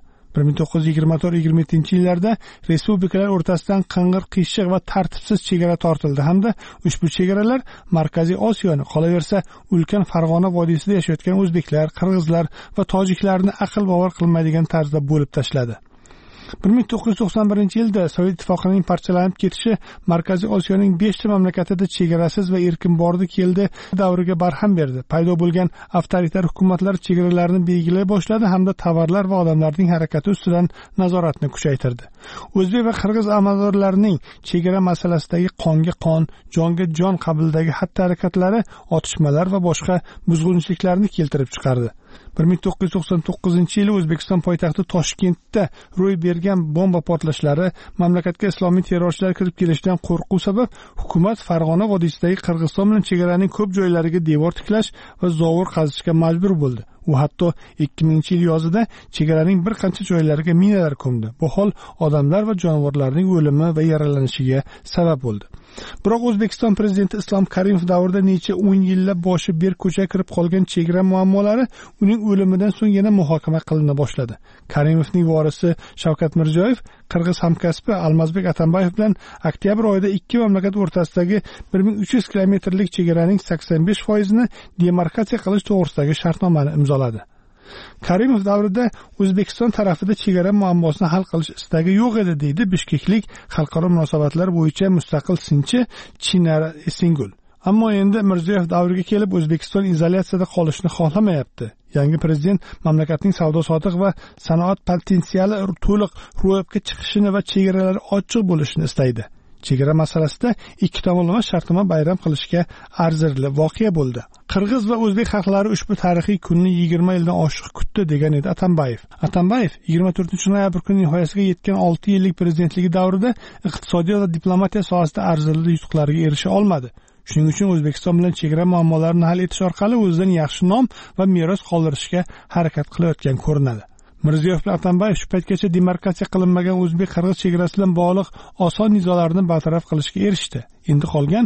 1924-27 respublikalar o'rtasidan qing'ir, qiyshiq va tartibsiz chegara tortildi hamda ushbu chegaralar Markaziy Osiyoni, qolaversa ulkan Farg'ona vodiysida yashayotgan o'zbeklar, qirg'izlar va tojiklarni aql bovar qilmaydigan tarzda bo'lib tashladi. 1991-yilda Sovet ittifoqining parchalanib ketishi Markaziy Osiyoning 5 ta mamlakatida chegarasiz va erkin bordi keldi davriga barham berdi. Paydo bo'lgan avtoritar hukumatlar chegaralarni belgilay boshladi hamda tovarlar va odamlarning harakati ustidan nazoratni kuchaytirdi. O'zbek va qirg'iz amaldorlarining chegara masalasidagi qonga qon, jonga jon qabildagi xatti-harakatlari otishmalar va boshqa buzg'unchiliklarni keltirib chiqardi. 1999-yili O'zbekiston poytaxti Toshkentda ro'y bergan bomba portlashlari mamlakatga islomiy terrorchilar kirib kelishidan qo'rquv sabab hukumat Farg'ona vodiysidagi Qirg'iziston bilan chegaraning ko'p joylariga devor tiklash va zovur qazishga majbur bo'ldi. U hatto 2000-yil yozida chegaraning bir qancha joylariga minalar ko'mdi. Bu hol odamlar va jonivorlarning o'limi va yaralanishiga sabab bo'ldi. Biroq O'zbekiston prezidenti Islom Karimov davrida necha 10 yillab boshi ber ko'cha kirib qolgan chegara muammolari uning o'limidan so'ng yana muhokama qilina boshladi. Karimovning vorisi Shavkat Mirziyoyev qirg'iz hamkasbi Almazbek Atambayev bilan oktyabr oyida ikki mamlakat o'rtasidagi 1300 kilometrlik chegaraning 85% demarkatsiya qilish to'g'risidagi shartnomani imzoladi. Karimov davrida O'zbekiston tarafida chegara muammosini hal qilish istagi yo'q edi, deydi Bishkeklik xalqaro munosabatlar bo'yicha mustaqil sinchi Chinara Esingul. Ammo endi Mirziyoyev davriga kelib O'zbekiston izolyatsiyada qolishni xohlamayapti. Yangi prezident mamlakatning savdo-sotiq va sanoat potensiali to'liq ro'yobga chiqishini va chegaralari ochiq bo'lishini istaydi. Chegara masalasida ikki tomonlama shartnoma bayram qilishga arzirli voqea bo'ldi. Qirg'iz va o'zbek xalqlari ushbu tarixiy kunni 20 yildan oshiq kutdi, degan edi Atambayev. Atambayev 24-noyabr kuni nihoyasiga yetgan 6 yillik prezidentligi davrida iqtisodiyot va diplomatiya sohasida arzirli yutuqlarga erisha olmadi. Shuning uchun O'zbekiston bilan chegara muammolarini hal etish orqali o'zidan yaxshi nom va meros qoldirishga harakat qilayotgan ko'rinadi. Mirziyoyev bilan Atambayev shu paytgacha demarkatsiya qilinmagan o'zbek-qirg'iz chegarasi bilan bog'liq oson nizolarni bartaraf qilishga erishdi. Endi qolgan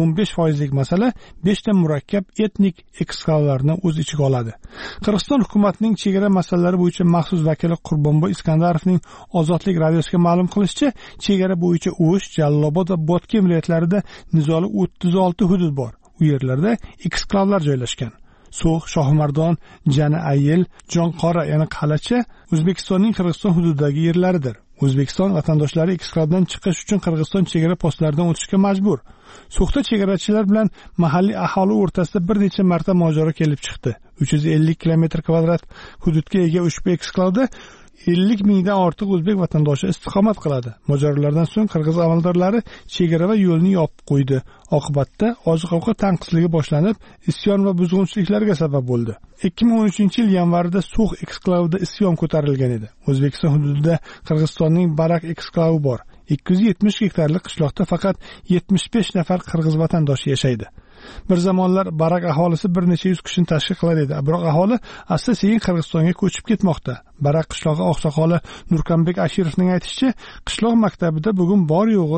15% masala 5 ta murakkab etnik eksklavlarni o'z ichiga oladi. Qirg'iziston hukumatining chegara masalalari bo'yicha maxsus vakili Qurbonboy Iskandarovning Ozodlik radiosiga ma'lum qilishicha, chegara bo'yicha O'sh, Jalolobod va Botken viloyatlarida nizoli 36 hudud bor. U yerlarda eksklavlar joylashgan. So'x, Shohimardon, Jana Ayel, Jonqora, ya'ni Qalacha O'zbekistonning Qirg'iziston hududidagi yerlaridir. O'zbekiston vatandoshlari eksklavdan chiqish uchun Qirg'iziston chegara postlaridan o'tishga majbur. So'xda chegarachilar bilan mahalliy aholi o'rtasida bir necha marta mojaro kelib chiqdi. 350 km² hududga ega ushbu eksklavda 50 mingdan ortiq o'zbek vatandoshi istiqomat qiladi. Mojarolardan so'ng qirg'iz amaldorlari chegara va yo'lni yopib qo'ydi. Oqibatda oziq-ovqat tanqisligi boshlanib, isyon va buzg'unchiliklarga sabab bo'ldi. 2013-yil yanvarida So'x eksklavida isyon ko'tarilgan edi. O'zbekiston hududida Qirg'izistonning Barak eksklavi bor. 270 gektarlik qishloqda faqat 75 nafar qirg'iz vatandoshi yashaydi. Bir zamonlar Barak aholisi bir necha yuz kishini tashkil qilar edi, biroq aholi asta-sekin Qirg'izistonga ko'chib ketmoqda. Barak qishlog'i oqsoqoli Nurkanbek Ashirovning aytishicha, qishloq maktabida bugun bor yo'g'i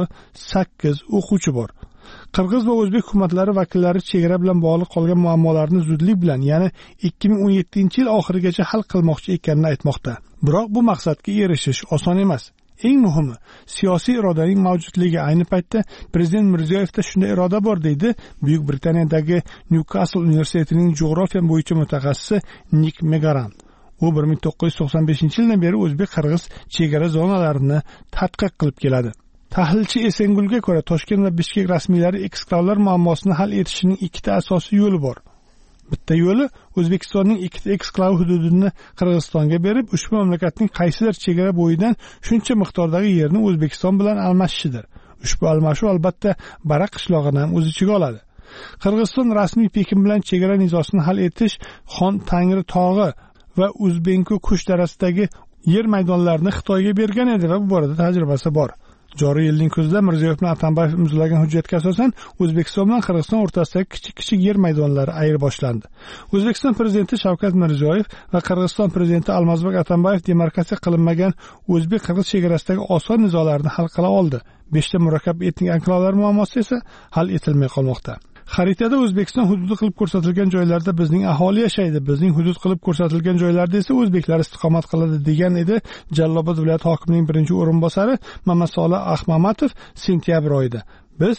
8 o'quvchi bor. Qirg'iz va o'zbek hukumatlari vakillari chegara bilan bog'liq qolgan muammolarni zudlik bilan, ya'ni 2017-yil oxirigacha hal qilmoqchi ekanini aytmoqda. Biroq bu maqsadga erishish oson emas. Eng muhimi, siyosiy irodaning mavjudligi. Ayni paytda prezident Mirziyoyevda shunday iroda bor, deydi Buyuk Britaniyadagi Newcastle universitetining jug'rofiya bo'yicha mutaxassisi Nik Megaran. U 1995-yildan beri o'zbek-qirg'iz chegara zonalarini tadqiq qilib keladi. Tahlilchi Esengulga ko'ra, Toshkent va Bishkek rasmiylari eksklavlar muammosini hal etishning ikkita asosiy yo'li bor. Bitta yo'li O'zbekistonning ikkita eksklav hududini Qirg'izistonga berib, ushbu mamlakatning qaysidir chegara bo'yidan shuncha miqdordagi yerni O'zbekiston bilan almashishidir. Ushbu almashuv albatta Barak qishlog'ini ham o'z ichiga oladi. Qirg'iziston rasmiy Pekin bilan chegara nizosini hal etish Xon Tangri tog'i va Uzbenku Kush darasidagi yer maydonlarini Xitoyga bergan edi va bu borada tajribasi bor. Joriy yilning kuzida Mirziyoyev bilan Atambayev imzolagan hujjatga asosan O'zbekiston bilan Qirg'iziston o'rtasidagi kichik yer maydonlari ayir boshlandi. O'zbekiston prezidenti Shavkat Mirziyoyev va Qirg'iziston prezidenti Almazbek Atambayev demarkatsiya qilinmagan o'zbek-qirg'iz chegarasidagi oson nizolarni hal qila oldi. 5 ta murakkab etnik anklavlar muammosi esa hal etilmay qolmoqda. Xaritada O'zbekiston hududi qilib ko'rsatilgan joylarda bizning aholi yashaydi, bizning hudud qilib ko'rsatilgan joylarda esa o'zbeklar istiqomat qiladi, degan edi Jalolobod viloyati hokimining birinchi o'rinbosari Mamasola Ahmamatov sentyabr oyida. Biz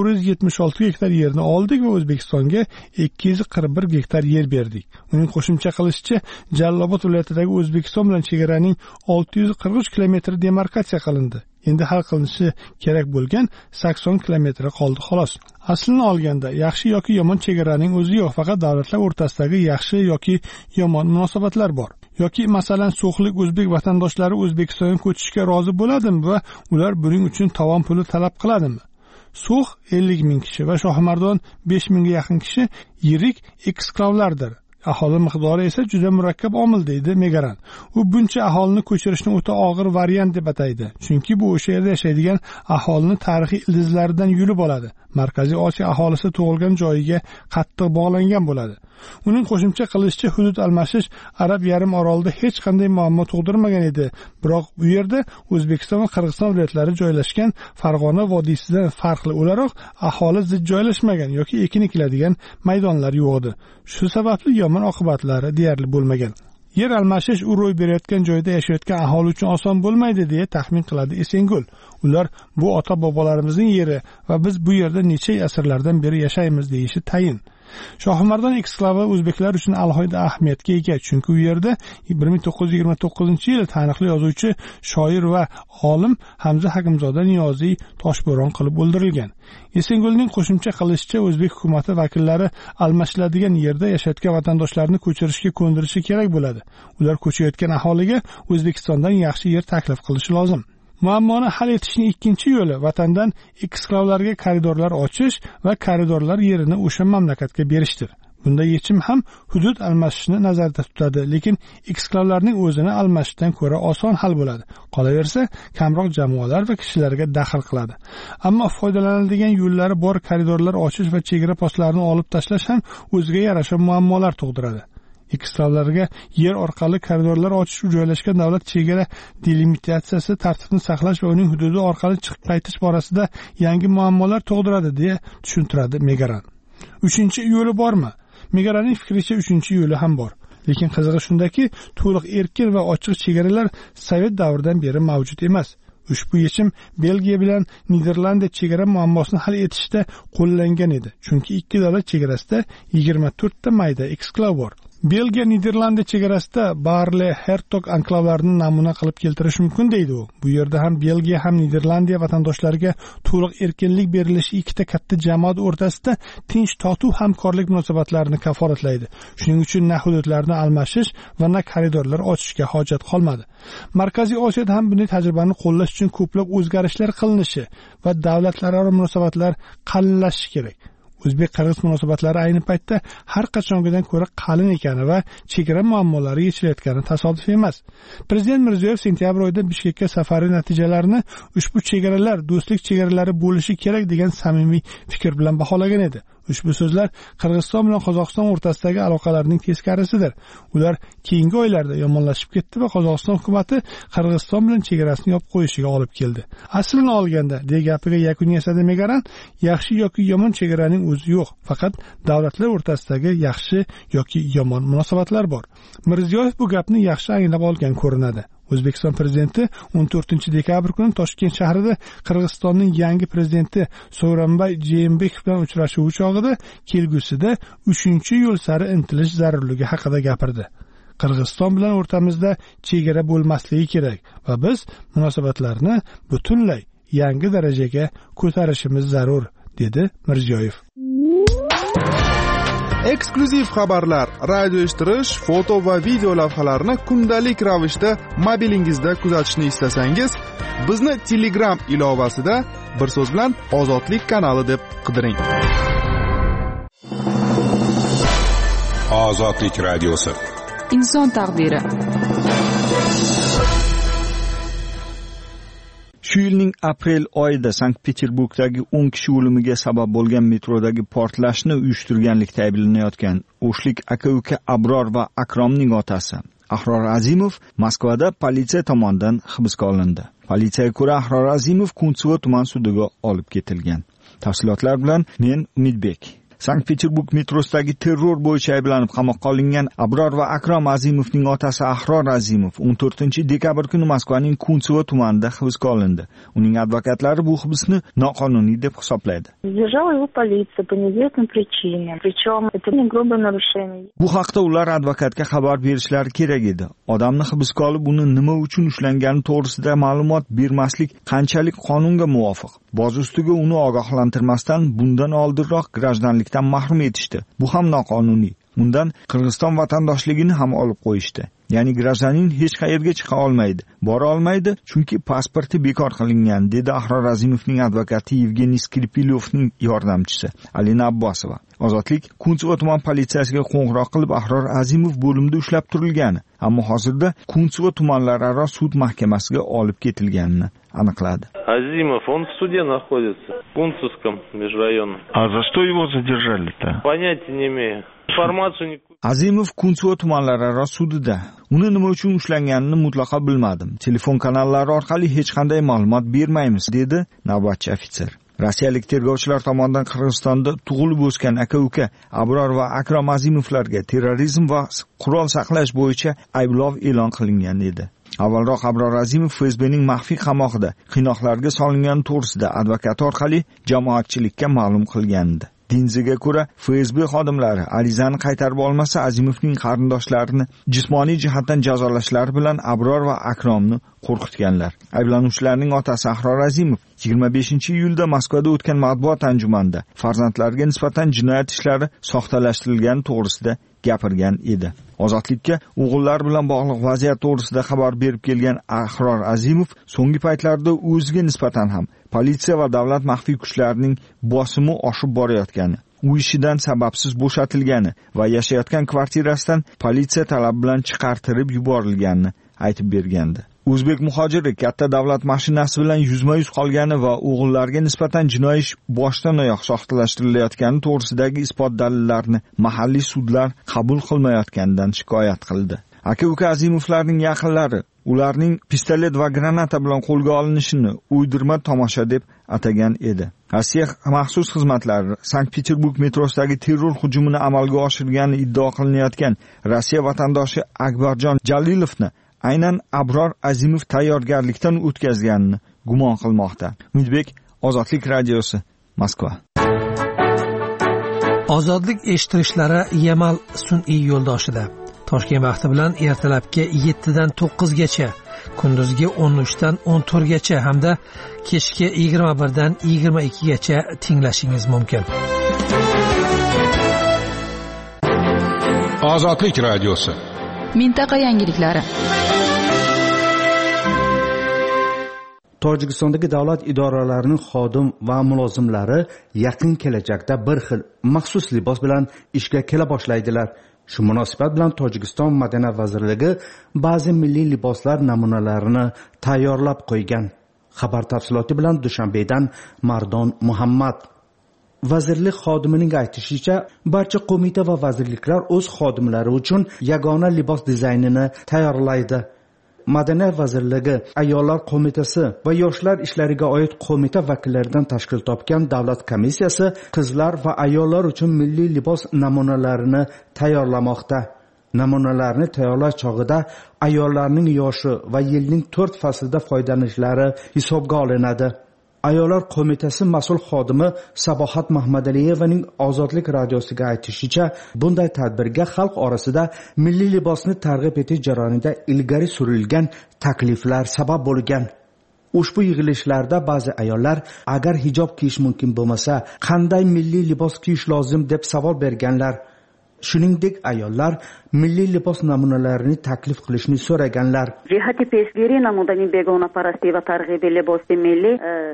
476 gektar yerni oldik va O'zbekistonga 241 gektar yer berdik. Uning qo'shimcha qilishicha, Jalolobod viloyatidagi O'zbekiston bilan chegaraning 643 kilometri demarkatsiya qilindi. Endi hal qilinishi kerak bo'lgan 80 kilometri qoldi xolos. Aslini olganda, yaxshi yoki yomon chegaraning o'zi yo'q, faqat davlatlar o'rtasidagi yaxshi yoki yomon munosabatlar bor. Yoki masalan so'xlik o'zbek vatandoshlari O'zbekistonga ko'chishga rozi bo'ladimi va ular buning uchun tovon puli talab qiladimi? So'x 50 ming kishi va Shohimardon 5 mingga yaqin kishi yirik eksklavlardir. Aholi miqdori esa juda murakkab omil, deydi Megaran. U buncha aholini ko'chirishni o'ta og'ir variant deb ataydi. Chunki bu o'sha yerda yashaydigan aholini tarixiy ildizlaridan yulib oladi. Markaziy Osiyo aholisi tug'ilgan joyiga qattiq bog'langan bo'ladi. Uning qo'shimcha qilishicha, hudud almashish Arab yarim orolida hech qanday muammo tug'dirmagan edi. Biroq bu yerda O'zbekiston va Qirg'iziston viloyatlari joylashgan Farg'ona vodiysidan farqli o'laroq aholi zid joylashmagan yoki ekin ekiladigan maydonlar yo'q edi. Shu sababli yomon oqibatlari deyarli bo'lmagan. Yer almashish u ro'y berayotgan joyda yashayotgan aholi uchun oson bo'lmaydi deya taxmin qiladi Esengul. Ular bu ota-bobolarimizning yeri va biz bu yerda necha asrlardan beri yashaymiz deyishi tayin. Shohimardon eksklavi o'zbeklar uchun alohida ahamiyatga ega, chunki u yerda 1929-yil taniqli yozuvchi, shoir va olim Hamza Hakimzoda Niyoziy toshbo'ron qilib o'ldirilgan. Esengulning qo'shimcha qilishicha, o'zbek hukumati vakillari almashiladigan yerda yashayotgan vatandoshlarni ko'chirishga ko'ndirishi kerak bo'ladi. Ular ko'chayotgan aholiga O'zbekistondan yaxshi yer taklif qilishi lozim. Muammoni hal etishning ikkinchi yo'li vatandan eksklavlarga koridorlar ochish va koridorlar yerini o'sha mamlakatga berishdir. Bunda yechim ham hudud almashishni nazarda tutadi, lekin eksklavlarning o'zini almashishdan ko'ra oson hal bo'ladi. Qolaversa, kamroq jamoalar va kishilarga daxl qiladi. Ammo foydalaniladigan yo'llari bor koridorlar ochish va chegara postlarini olib tashlash ham o'ziga yarasha muammolar tug'diradi. eksklavlarga yer orqali koridorlar ochish joylashgan davlat chegara delimitatsiyasi tartibni saqlash va uning hududi orqali chiqib qaytish borasida yangi muammolar tug'diradi deya tushuntiradi Megaran. 3-yo'li bormi? Megaranning fikricha 3-yo'li ham bor. Lekin qizig'i shundaki, to'liq erkin va ochiq chegaralar Sovet davridan beri mavjud emas. Ushbu yechim Belgiya bilan Niderlandiya chegara muammosini hal etishda qo'llangan edi. Chunki ikki davlat chegarasida 24 ta mayda eksklav bor. Belgiya Niderlandiya chegarasida Barle Hertog anklavlarini namuna qilib keltirish mumkin deydi u. Bu yerda ham Belgiya ham Niderlandiya vatandoshlariga to'liq erkinlik berilishi ikkita katta jamoat o'rtasida tinch totuv hamkorlik munosabatlarini kafolatlaydi. Shuning uchun na hududlarni almashish va na koridorlar ochishga hojat qolmadi. Markaziy Osiyoda ham bunday tajribani qo'llash uchun ko'plab o'zgarishlar qilinishi va davlatlararo munosabatlar qalinlashishi kerak. O'zbek-qirg'iz munosabatlari ayni paytda har qachongidan ko'ra qalin ekani va chegara muammolari yechilayotgani tasodif emas. Prezident Mirziyoyev sentyabr oyida Bishkekka safari natijalarini ushbu chegaralar do'stlik chegaralari bo'lishi kerak degan samimiy fikr bilan baholagan edi. Ushbu so'zlar Qirg'iziston bilan Qozog'iston o'rtasidagi aloqalarning teskarisidir. Ular keyingi oylarda yomonlashib ketdi va Qozog'iston hukumatı Qirg'iziston bilan chegarasini yopib qo'yishiga olib keldi. Aslini olganda, deya gapiga yakun yasadi Megaran, yaxshi yoki yomon chegaraning o'zi yo'q, faqat davlatlar o'rtasidagi yaxshi yoki yomon munosabatlar bor. Mirziyoyev bu gapni yaxshi anglab olgan ko'rinadi. O'zbekiston prezidenti 14-dekabr kuni Toshkent shahrida Qirg'izistonning yangi prezidenti Sooronbay Jeenbekov bilan uchrashuvi chog'ida kelgusida 3-yo'l sari intilish zarurligi haqida gapirdi. Qirg'iziston bilan o'rtamizda chegara bo'lmasligi kerak va biz munosabatlarni butunlay yangi darajaga ko'tarishimiz zarur, dedi Mirziyoyev. Eksklyuziv xabarlar, radio eshittirish, foto va video lavhalarni kundalik ravishda mobilingizda kuzatishni istasangiz, bizni Telegram ilovasida bir so'z bilan Ozodlik kanali deb qidiring. Ozodlik radiosi. Inson taqdiri. Shu yilning aprel oyida Sankt-Peterburgdagi 10 kishi o'limiga sabab bo'lgan metrodagi portlashni uyushtirganlikda ayblanayotgan o'shlik aka-uka Abror va Akromning otasi Ahror Azimov Moskvada politsiya tomonidan hibsga olindi. Politsiyaga ko'ra Ahror Azimov Kuntsevo tuman sudiga olib ketilgan. Tafsilotlar bilan men Umidbek. Sankt-Peterburg metrosidagi terror bo'yicha ayblanib qamoqqa olingan Abror va Akrom Azimovning otasi Ahror Azimov 14-dekabr kuni Moskvaning Kuntsevo tumanida hibsga olindi. Uning advokatlari bu hibsni noqonuniy deb hisoblaydi. Задержала его полиция по неизвестным причинам. Причем это не грубое нарушение. Bu haqda ular advokatga xabar berishlari kerak edi. Odamni hibsga olib, uni nima uchun ushlangani to'g'risida ma'lumot bermaslik qanchalik qonunga muvofiq? Boz ustiga uni ogohlantirmasdan bundan oldinroq grajdanlikdan mahrum etishdi. Bu ham noqonuniy. Undan Qirg'iziston vatandoshligini ham olib qo'yishdi. Ya'ni grajdanin hech qayerga chiqa olmaydi, bora olmaydi, chunki pasporti bekor qilingan, dedi Ahror Azimovning advokati Yevgeniy Skripilyovning yordamchisi Alina Abbosova. Ozodlik Kuntsevo tuman politsiyasiga qo'ng'iroq qilib Ahror Azimov bo'limda ushlab turilgani, ammo hozirda Kuntsevo tumanlararo sud mahkamasiga olib ketilganini aniqladi. Азимов, он в суде находится, в Кунцевском межрайонном. А за что его задержали-то? Понятия не имею. Информацию не... Azimov Kuntsevo tumanlararo sudida. Uni nima uchun ushlanganini mutlaqo bilmadim. Telefon kanallari orqali hech qanday ma'lumot bermaymiz, dedi navbatchi ofitser. Rossiyalik tergovchilar tomonidan Qirg'izistonda tug'ilib o'sgan aka-uka Abror va Akrom Azimovlarga terrorizm va qurol saqlash bo'yicha ayblov e'lon qilingan edi. Avvalroq Abror Azimov FSBning maxfiy qamoqida qiynoqlarga solingani to'g'risida advokati orqali jamoatchilikka ma'lum qilgandi. Dinziga ko'ra, FSB xodimlari arizani qaytarib olmasa, Azimovning qarindoshlarini jismoniy jihatdan jazolashlari bilan Abror va Akromni qo'rqitganlar. Ayblanuvchilarning otasi Ahror Azimov 25-iyulda Moskvada o'tgan matbuot anjumanida farzandlariga nisbatan jinoyat ishlari soxtalashtirilgani to'g'risida gapirgan edi. Ozodlikka o'g'illar bilan bog'liq vaziyat to'g'risida xabar berib kelgan Ahror Azimov so'nggi paytlarda o'ziga nisbatan ham politsiya va davlat maxfiy kuchlarining bosimi oshib borayotgani, u ishidan sababsiz bo'shatilgani va yashayotgan kvartirasidan politsiya talabi bilan chiqartirib yuborilganini aytib bergandi. O'zbek muhojiri katta davlat mashinasi bilan yuzma-yuz qolgani va o'g'illarga nisbatan jinoiy ish boshdan oyoq soxtalashtirayotgani to'g'risidagi isbot dalillarni mahalliy sudlar qabul qilmayotganidan shikoyat qildi. Aka-uka Azimovlarning yaqinlari ularning pistolet va granata bilan qo'lga olinishini uydirma tomosha deb atagan edi. Rossiya maxsus xizmatlari Sankt-Peterburg metrosidagi terror hujumini amalga oshirgani iddao qilinayotgan Rossiya vatandoshi Akbarjon Jalilovni aynan Abror Azimov tayyorgarlikdan o'tkazganini gumon qilmoqda. Umidbek, Ozodlik radiosi, Moskva. Ozodlik eshittirishlari Yamal sun'iy yo'ldoshida. Toshkent vaqti bilan ertalabki 7 dan 9 gacha, kunduzgi 13 dan 14 gacha hamda kechki 21 dan 22 gacha tinglashingiz mumkin. Ozodlik radiosi. Mintaqa yangiliklari. Tojikistondagi davlat idoralarining xodim va mulozimlari yaqin kelajakda bir xil maxsus libos bilan ishga kela boshlaydilar. Shu munosabat bilan Tojikiston Madaniyat vazirligi ba'zi milliy liboslar namunalarini tayyorlab qo'ygan. Xabar tafsiloti bilan Dushanbedan Mardon Muhammad. Vazirlik xodimining aytishicha, barcha qo'mita va vazirliklar o'z xodimlari uchun yagona libos dizaynini tayyorlaydi. Madaniyat vazirligi ayollar qo'mitasi va yoshlar ishlariga oid qo'mita vakillaridan tashkil topgan davlat komissiyasi qizlar va ayollar uchun milliy libos namunalarini tayyorlamoqda. Namunalarni tayyorlash chog'ida ayollarning yoshi va yilning 4 faslida foydalanishlari hisobga olinadi. Ayollar qo'mitasi mas'ul xodimi Sabohat Mahmadaliyevaning Ozodlik radiosiga aytishicha, bunday tadbirga xalq orasida milliy libosni targ'ib etish jarayonida ilgari surilgan takliflar sabab bo'lgan. Ushbu yig'ilishlarda ba'zi ayollar agar hijob kiyish mumkin bo'lmasa, qanday milliy libos kiyish lozim deb savol berganlar. Shuningdek, ayollar milliy libos namunalarini taklif qilishni so'raganlar. Jihati peshgiri namudani begona parasti va targ'ibi libosi milliy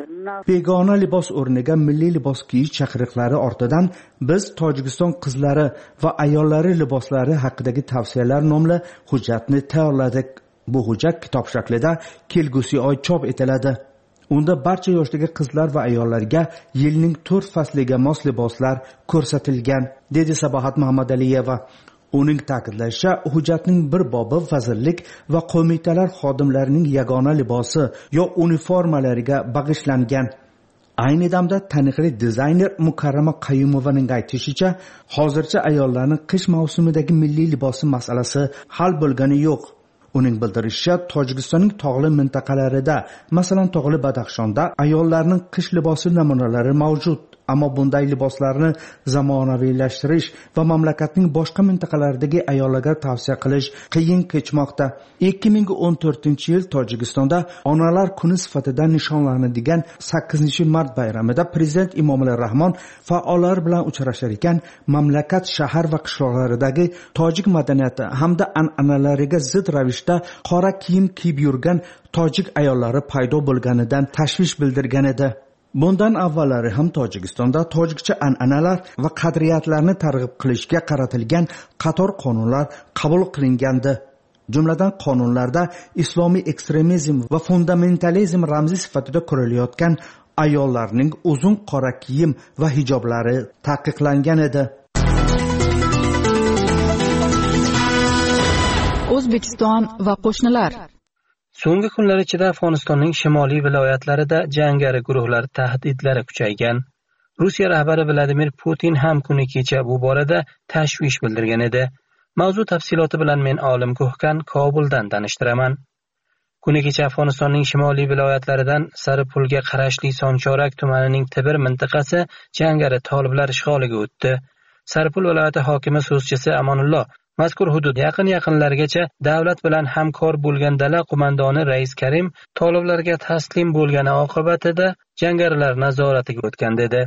begona libos o'rniga milliy libos kiyish chaqiriqlari ortidan biz Tojikiston qizlari va ayollari liboslari haqidagi tavsiyalar nomli hujjatni tayyorladik. Bu hujjat kitob shaklida kelgusi oy chop etiladi. Unda barcha yoshdagi qizlar va ayollarga yilning 4 fasliga mos liboslar ko'rsatilgan, dedi Sabohat Mahmadaliyeva. Uning ta'kidlashicha, hujjatning bir bobi vazirlik va qo'mitalar xodimlarining yagona libosi yo uniformalariga bag'ishlangan. Ayni damda taniqli dizayner Mukarrama Qayumovaning aytishicha, hozircha ayollarning qish mavsumidagi milliy libosi masalasi hal bo'lgani yo'q. Uning bildirishicha, Tojikistonning tog'li mintaqalarida, masalan tog'li Badaxshonda ayollarning qish libosi namunalari mavjud. Ammo bunday liboslarni zamonaviylashtirish va mamlakatning boshqa mintaqalaridagi ayollarga tavsiya qilish qiyin kechmoqda. 2014-yil Tojikistonda Onalar kuni sifatida nishonlanadigan 8-mart bayramida Prezident Emomali Rahmon faollar bilan uchrashar ekan, mamlakat shahar va qishloqlaridagi tojik madaniyati hamda an'analariga zid ravishda qora kiyim kiyib yurgan tojik ayollari paydo bo'lganidan tashvish bildirgan edi. Bundan avvallari ham Tojikistonda tojikcha an'analar va qadriyatlarni targ'ib qilishga qaratilgan qator qonunlar qabul qilingandi. Jumladan qonunlarda islomiy ekstremizm va fundamentalizm ramziy sifatida ko'rilayotgan ayollarning uzun qora kiyim va hijoblari taqiqlangan edi. O'zbekiston va qo'shnilar. So'nggi kunlar ichida Afg'onistonning shimoliy viloyatlarida jangari guruhlar tahdidlari kuchaygan. Rossiya rahbari Vladimir Putin ham kuni kecha bu borada tashvish bildirgan edi. Mavzu tafsiloti bilan men Olim Ko'hkan Kobuldan tanishtiraman. Kuni kecha Afg'onistonning shimoliy viloyatlaridan Saripulga qarashli Sonchorak tumanining Tibir mintaqasi jangari toliblar ishg'oliga o'tdi. Saripul viloyati hokimi so'zchisi Amonullo mazkur hudud yaqinlargacha davlat bilan hamkor bo'lgan dala qo'mondoni Rais Karim toliblarga taslim bo'lgani oqibatida jangarilar nazoratiga o'tgan dedi.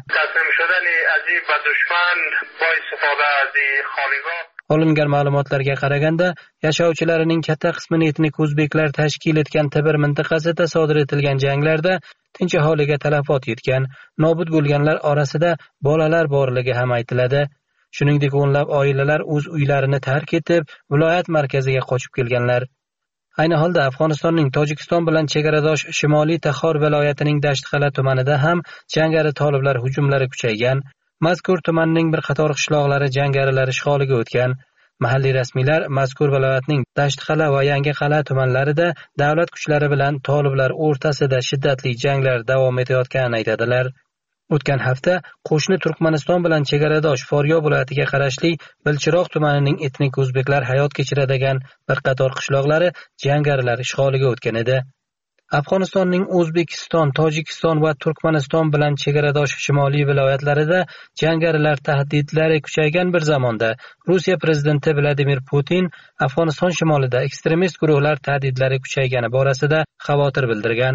Olingan ma'lumotlarga qaraganda, yashovchilarining katta qismini etnik o'zbeklar tashkil etgan Tibir mintaqasida sodir etilgan janglarda tinch aholiga talafot yetgan, nobud bo'lganlar orasida bolalar borligi ham aytiladi. Shuningdek, o'nlab oilalar o'z uylarini tark etib, viloyat markaziga qochib kelganlar. Ayni holda Afg'onistonning Tojikiston bilan chegaradosh Shimoliy Taxor viloyatining Dashtqal'a tumanida ham jangari toliblar hujumlari kuchaygan. Mazkur tumanning bir qator qishloqlari jangarilar ishg'oliga o'tgan. Mahalliy rasmiylar mazkur viloyatning Dashtqal'a va Yangaqal'a tumanlarida davlat kuchlari bilan toliblar o'rtasida shiddatli janglar davom etayotganini aytadilar. O'tgan hafta qo'shni Turkmaniston bilan chegaradosh Foryob viloyatiga qarashli Bilchiroq tumanining etnik o'zbeklar hayot kechiradigan bir qator qishloqlari jangarilar ishg'oliga o'tgan edi. Afg'onistonning O'zbekiston, Tojikiston va Turkmaniston bilan chegaradosh shimoliy viloyatlarida jangarilar tahdidlari kuchaygan bir zamonda Rossiya prezidenti Vladimir Putin Afg'oniston shimolida ekstremist guruhlar tahdidlari kuchaygani borasida xavotir bildirgan.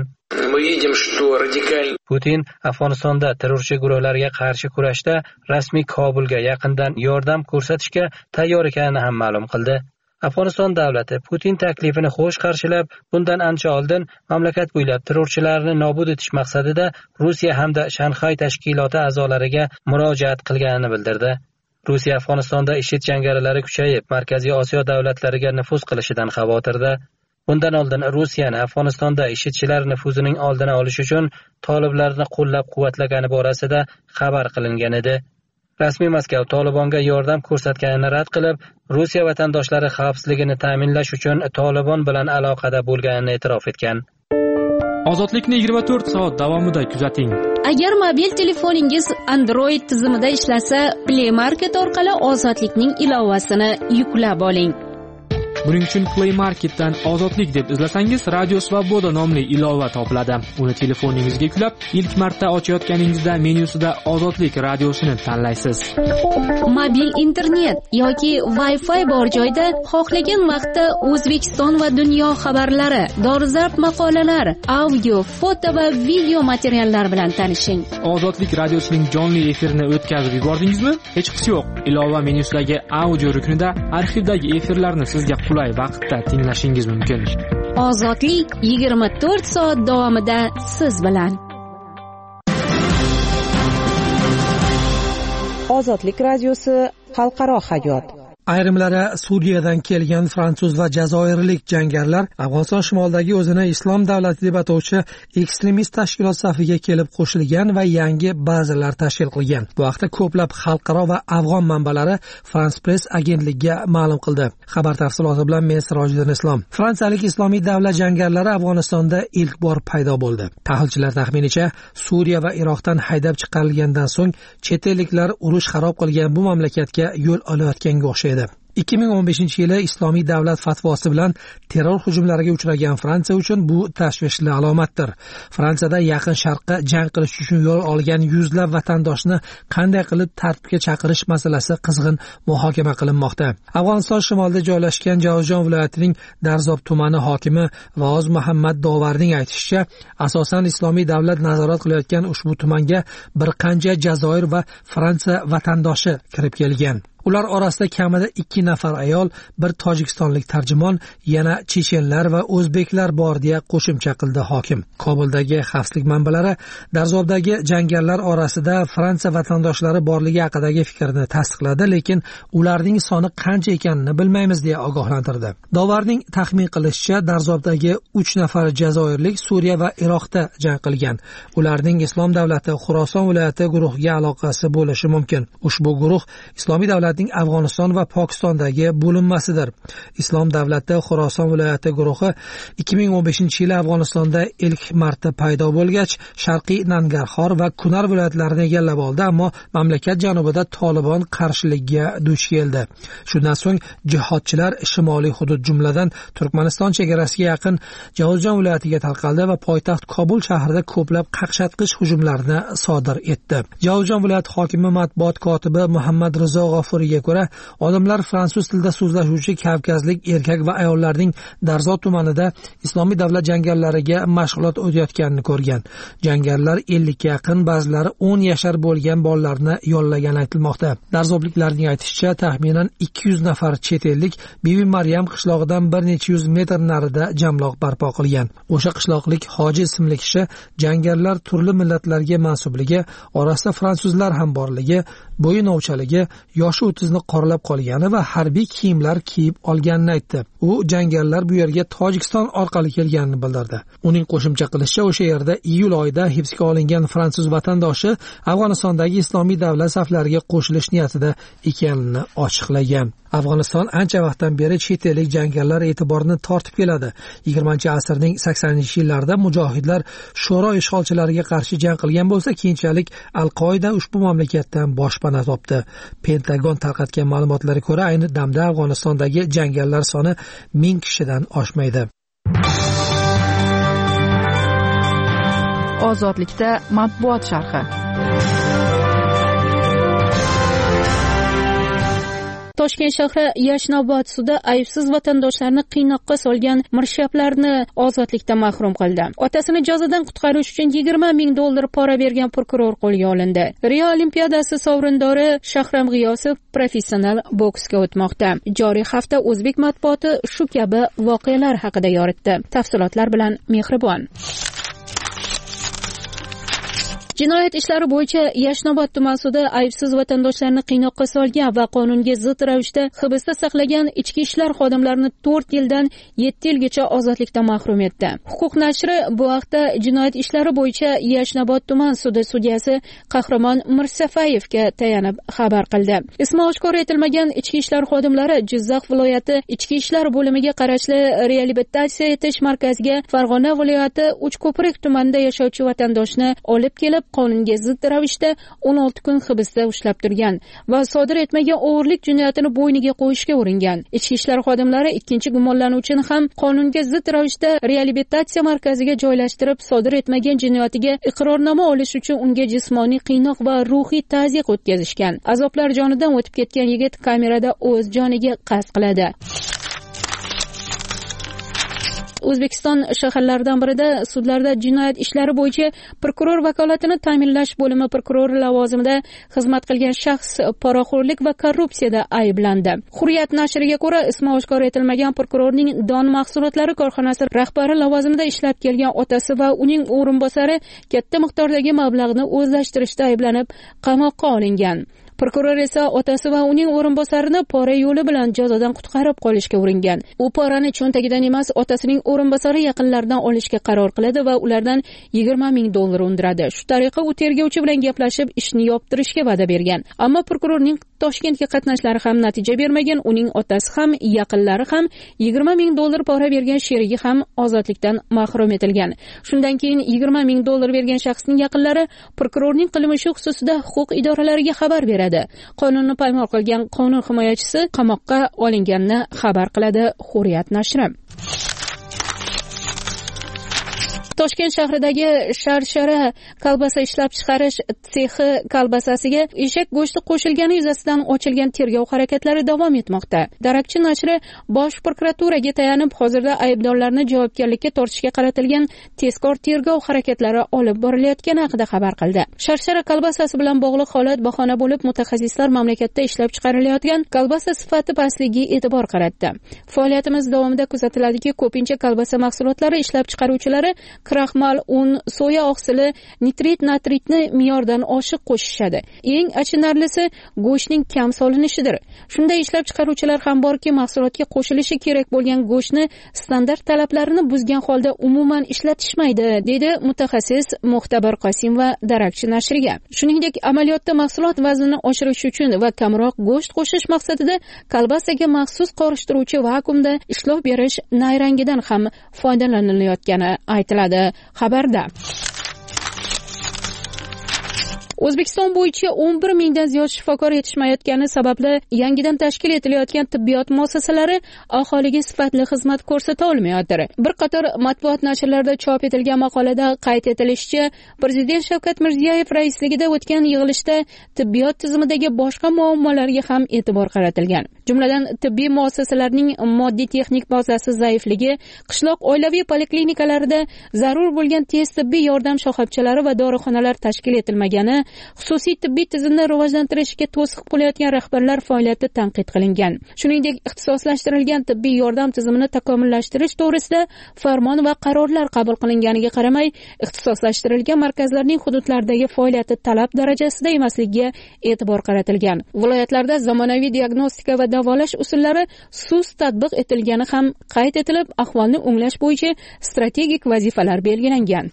Putin Afg'onistonda terrorchi guruhlarga qarshi kurashda rasmiy Kobulga yaqindan yordam ko'rsatishga tayyor ekanini ham ma'lum qildi. Afg'oniston davlati Putin taklifini xo'sh qarshilab, bundan ancha oldin mamlakat bo'ylab terrorchilarni nobud etish maqsadida Rossiya hamda Shanxay tashkiloti a'zolariga murojaat qilganini bildirdi. Rossiya Afg'onistonda IShID jangarilari kuchayib, Markaziy Osiyo davlatlariga nufuz qilishidan xavotirda. Bundan oldin Rossiyani Afg'onistonda IShIDchilar nufuzining oldini olish uchun toliblarni qo'llab-quvvatlagani borasida xabar qilingan edi. Rasmiy Moskva Tolibonga yordam ko'rsatganini rad qilib, Rossiya vatandoshlari xavfsizligini ta'minlash uchun Tolibon bilan aloqada bo'lganini e'tirof etgan. Ozodlikni 24 soat davomida kuzating. Agar mobil telefoningiz Android tizimida ishlasa, Play Market orqali Ozodlikning ilovasini yuklab oling. Buning uchun Play Marketdan Ozodlik deb izlasangiz, Radio Svoboda nomli ilova topiladi. Uni telefoningizga yuklab, ilk marta ochayotganingizda menyusida Ozodlik radiosini tanlaysiz. Mobil internet yoki Wi-Fi bor joyda xohlagan vaqtda O'zbekiston va dunyo xabarlari, dolzarb maqolalar, audio, foto va video materiallar bilan tanishing. Ozodlik radiosining jonli efirini o'tkazib yubordingizmi? Hech qisi yo'q. Ilova menyusidagi audio ruknida arxivdagi efirlarni sizga qulay vaqtda tinglashingiz mumkin. Ozodlik 24 soat davomida siz bilan. Ozodlik radiosi xalqaro hayot. Ayrimlari Suriyadan kelgan fransuz va jazoirlik jangarilar Afg'oniston shimolidagi o'zini islom davlati deb atovchi ekstremist tashkilot safiga kelib qo'shilgan va yangi bazalar tashkil qilgan. Bu haqda ko'plab xalqaro va afg'on manbalari France Press agentligiga ma'lum qildi. Xabar tafsiloti bilan men Sirojiddin Islom. Fransiyalik islomiy davlat jangarilari Afg'onistonda ilk bor paydo bo'ldi. Tahlilchilar taxminicha, Suriya va Iroqdan haydab chiqarilgandan so'ng chet elliklar urush xarob qilgan bu mamlakatga yo'l olayotganga o'xshaydi. 2015-yili islomiy davlat fatvosi bilan terror hujumlariga uchragan Fransiya uchun bu tashvishli alomatdir. Fransiyada yaqin sharqqa jang qilish uchun yo'l olgan yuzlab vatandoshni qanday qilib tartibga chaqirish masalasi qizg'in muhokama qilinmoqda. Afg'oniston shimolida joylashgan Javzon viloyatining Darzob tumani hokimi Vaoz Muhammad Dovarning aytishicha, asosan islomiy davlat nazorat qilayotgan ushbu tumanga bir qancha Jazoir va Fransiya vatandoshi kirib kelgan. Ular orasida kamida 2 nafar ayol, bir tojikistonlik tarjimon, yana chechenlar va o'zbeklar bor deya qo'shimcha qildi hokim. Kobuldagi xavfsizlik manbalari Darzobdagi jangarilar orasida Fransiya vatandoshlari borligi haqidagi fikrni tasdiqladi, lekin ularning soni qancha ekanini bilmaymiz deya ogohlantirdi. Dovarning taxmin qilishicha, Darzobdagi 3 nafar jazoirlik Suriya va Iroqda jang qilgan. Ularning Islom davlati Xuroson viloyati guruhiga aloqasi bo'lishi mumkin. Ushbu guruh islomiy davlat Afg'oniston va Pokistondagi bo'linmasidir. Islom davlati Xuroson viloyati guruhi 2015-yili Afg'onistonda ilk marta paydo bo'lgach, Sharqiy Nangarxor va Kunar viloyatlarini egallab oldi, ammo mamlakat janubida Tolibon qarshiligiga duch keldi. Shundan so'ng jihodchilar shimoliy hudud, jumladan Turkmaniston chegarasiga yaqin Javzon viloyatiga tarqaldi va poytaxt Kobul shahrida ko'plab qaqshatqich hujumlarni sodir etdi. Javzon viloyati hokimi matbuot kotibi Muhammad Rizo G'ofuriga ko'ra, odamlar fransuz tilida so'zlashuvchi kavkazlik erkak va ayollarning Darzot tumanida islomiy davlat jangarilariga mashg'ulot o'tayotganini ko'rgan. Jangarilar 50 ga yaqin, ba'zilari 10 yashar bo'lgan bolalarni yollagani aytilmoqda. Darzobliklarning aytishicha, taxminan 200 nafar chet ellik Bibi Maryam qishlog'idan bir necha yuz metr narida jamloq barpo qilgan. O'sha qishloqlik Hoji ismli kishi jangarilar turli millatlarga mansubligi, orasida fransuzlar ham borligi, bo'yi novchaligi, yoshi o'tizni qoralab qolgani va harbiy kiyimlar kiyib olganini aytdi. U jangarilar bu yerga Tojikiston orqali kelganini bildirdi. Uning qo'shimcha qilishicha, o'sha yerda iyul oyida hibsga olingan fransuz vatandoshi Afg'onistondagi islomiy davlat saflariga qo'shilish niyatida ekanini ochiqlagan. Afg'oniston ancha vaqtdan beri chet ellik jangarilar e'tiborini tortib keladi. 20-asrning 80-yillarida mujohidlar Sho'ro ishg'olchilariga qarshi jang qilgan bo'lsa, keyinchalik Al-Qoida ushbu mamlakatdan boshpana topdi. Pentagon tarqatgan ma'lumotlarga ko'ra, ayni damda Afg'onistondagi jangarilar soni 1000 kishidan oshmaydi. Ozodlikda matbuot sharhi. Toshkent shahri Yashnobod sudi aybsiz vatandoshlarni qiynoqqa solgan mirshablarni ozodlikdan mahrum qildi. Otasini jazodan qutqarish uchun $20,000 pora bergan prokuror qo'lga olindi. Rio Olimpiadasi sovrindori Shahram G'iyosov professional boksga o'tmoqda. Joriy hafta o'zbek matbuoti shu kabi voqealar haqida yoritdi. Tafsilotlar bilan Mehribon. Jinoyat ishlari bo'yicha Yashnobod tuman sudi aybsiz vatandoshlarni qiynoqqa solgan va qonunga zid ravishda hibsda saqlagan ichki ishlar xodimlarini 4 yildan 7 yilgacha ozodlikdan mahrum etdi. Huquq nashri bu haqda jinoyat ishlari bo'yicha Yashnobod tuman sudi sudyasi Qahramon Mirsafayevga tayanib xabar qildi. Ismi oshkor etilmagan ichki ishlar xodimlari Jizzax viloyati ichki ishlar bo'limiga qarashli reabilitatsiya etish markaziga Farg'ona viloyati Uchko'prik tumanida yashovchi vatandoshni olib kelib qonunga zid ravishda 16 kun hibsda ushlab turgan va sodir etmagan o'g'irlik jinoyatini bo'yniga qo'yishga uringan. Ichki ishlar xodimlari ikkinchi gumonlanuvchini ham qonunga zid ravishda reabilitatsiya markaziga joylashtirib, sodir etmagan jinoyatiga iqrornoma olish uchun unga jismoniy qiynoq va ruhiy tazyiq o'tkazishgan. Azoblar jonidan o'tib ketgan yigit kamerada o'z joniga qasd qiladi. O'zbekiston shaharlaridan birida sudlarda jinoyat ishlari bo'yicha prokuror vakolatini ta'minlash bo'limi prokurori lavozimida xizmat qilgan shaxs poraxo'rlik va korrupsiyada ayblandi. Hurriyat nashriga ko'ra, ismi oshkor etilmagan prokurorning Don mahsulotlari korxonasi rahbari lavozimida ishlab kelgan otasi va uning o'rinbosari katta miqdordagi mablag'ni o'zlashtirishda ayblanib qamoqqa olingan. Prokuror esa otasi va uning o'rinbosarini pora yo'li bilan jazodan qutqarib qolishga uringan. U porani cho'ntagidan emas, otasining o'rinbosari yaqinlaridan olishga qaror qiladi va ulardan $20,000 undiradi. Shu tariqa u tergovchi bilan gaplashib, ishni yoptirishga va'da bergan. Ammo prokurorning Toshkentga qatnashlari ham natija bermagan. Uning otasi ham, yaqinlari ham, $20,000 pora bergan sherigi ham ozodlikdan mahrum etilgan. Shundan keyin $20,000 bergan shaxsning yaqinlari prokurorning qilmishi xususida huquq idoralariga xabar beradi. Qonunni poymol qilgan qonun himoyachisi qamoqqa olinganini xabar qiladi Hurriyat nashri. Toshkent shahridagi Sharshara kolbasa ishlab chiqarish sexi kolbasasiga eshak go'shti qo'shilgani yuzasidan ochilgan tergov harakatlari davom etmoqda. Darakchi nashri Bosh prokuraturaga tayanib, hozirda aybdorlarni javobgarlikka tortishga qaratilgan tezkor tergov harakatlari olib borilayotgani haqida xabar qildi. Sharshara kolbasasi bilan bog'liq holat bahona bo'lib, mutaxassislar mamlakatda ishlab chiqarilayotgan kolbasa sifati pastligiga e'tibor qaratdi. Faoliyatimiz davomida kuzatiladiki, ko'pincha kolbasa mahsulotlari ishlab chiqaruvchilari kraxmal, un, soya oqsili, nitrit, natritni me'yordan oshiq qo'shishadi. Eng achinarlisi go'shtning kam solinishidir. Shunday ishlab chiqaruvchilar ham borki, mahsulotga qo'shilishi kerak bo'lgan go'shtni standart talablarini buzgan holda umuman ishlatishmaydi, dedi mutaxassis Muxtabar Qosimova Darakchi nashriga. Shuningdek, amaliyotda mahsulot vaznini oshirish uchun va kamroq go'sht qo'shish maqsadida kolbasaga maxsus qorishtiruvchi vakuumda ishlov berish nayrangidan ham foydalanilayotgani aytiladi xabarda. O'zbekiston bo'yicha 11 mingdan ziyod shifokor yetishmayotgani sababli yangidan tashkil etilayotgan tibbiyot muassasalari aholiga sifatli xizmat ko'rsata olmayapti. Bir qator matbuot nashrlarida chop etilgan maqolada qayd etilishicha, Prezident Shavkat Mirziyoyev raisligida o'tgan yig'ilishda tibbiyot tizimidagi boshqa muammolarga ham e'tibor qaratilgan. jumladan tibbiy muassasalarning moddiy texnik bazasi zaifligi, qishloq oilaviy poliklinikalarida zarur bo'lgan tez tibbiy yordam shoxobchalari va dorixonalar tashkil etilmagani, xususiy tibbiy tizimni rivojlantirishga to'siq bo'layotgan rahbarlar faoliyati tanqid qilingan. Shuningdek, ixtisoslashtirilgan tibbiy yordam tizimini takomillashtirish to'g'risida farmon va qarorlar qabul qilinganiga qaramay, ixtisoslashtirilgan markazlarning hududlardagi faoliyati talab darajasida emasligiga e'tibor qaratilgan. Viloyatlarda zamonaviy diagnostika va davolash usullari sust tatbiq etilgani ham qayd etilib, ahvolni o'nglash bo'yicha strategik vazifalar belgilangan.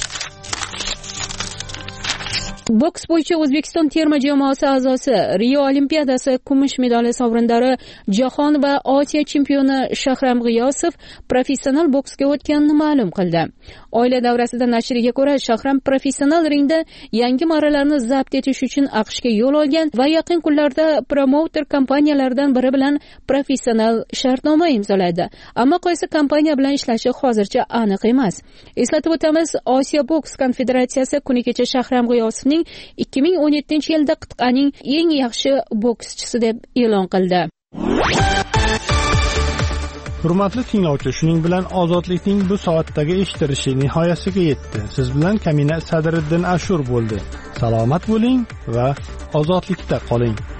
Boks bo'yicha O'zbekiston terma jamoasi a'zosi, Rio Olimpiadasi kumush medali sovrindori, Jahon va Osiyo chempioni Shahram G'iyosov professional boksga o'tganini ma'lum qildi. Oila davrasida nashriga ko'ra, Shahram professional ringda yangi marralarni zabt etish uchun AQShga yo'l olgan va yaqin kunlarda promouter kompaniyalaridan biri bilan professional shartnoma imzoladi. Ammo qaysi kompaniya bilan ishlashi hozircha aniq emas. Eslatib o'tamiz, Osiyo boks konfederatsiyasi kuni kecha Shahram G'iyosovning 2017-yilda qit'aning eng yaxshi bokschisi deb e'lon qildi. Hurmatli tinglovchi, shuning bilan ozodlikning bu soatdagi eshitilishi nihoyasiga yetdi. Siz bilan Kamina Sadriddin Ashur bo'ldi. Salomat bo'ling va ozodlikda qoling.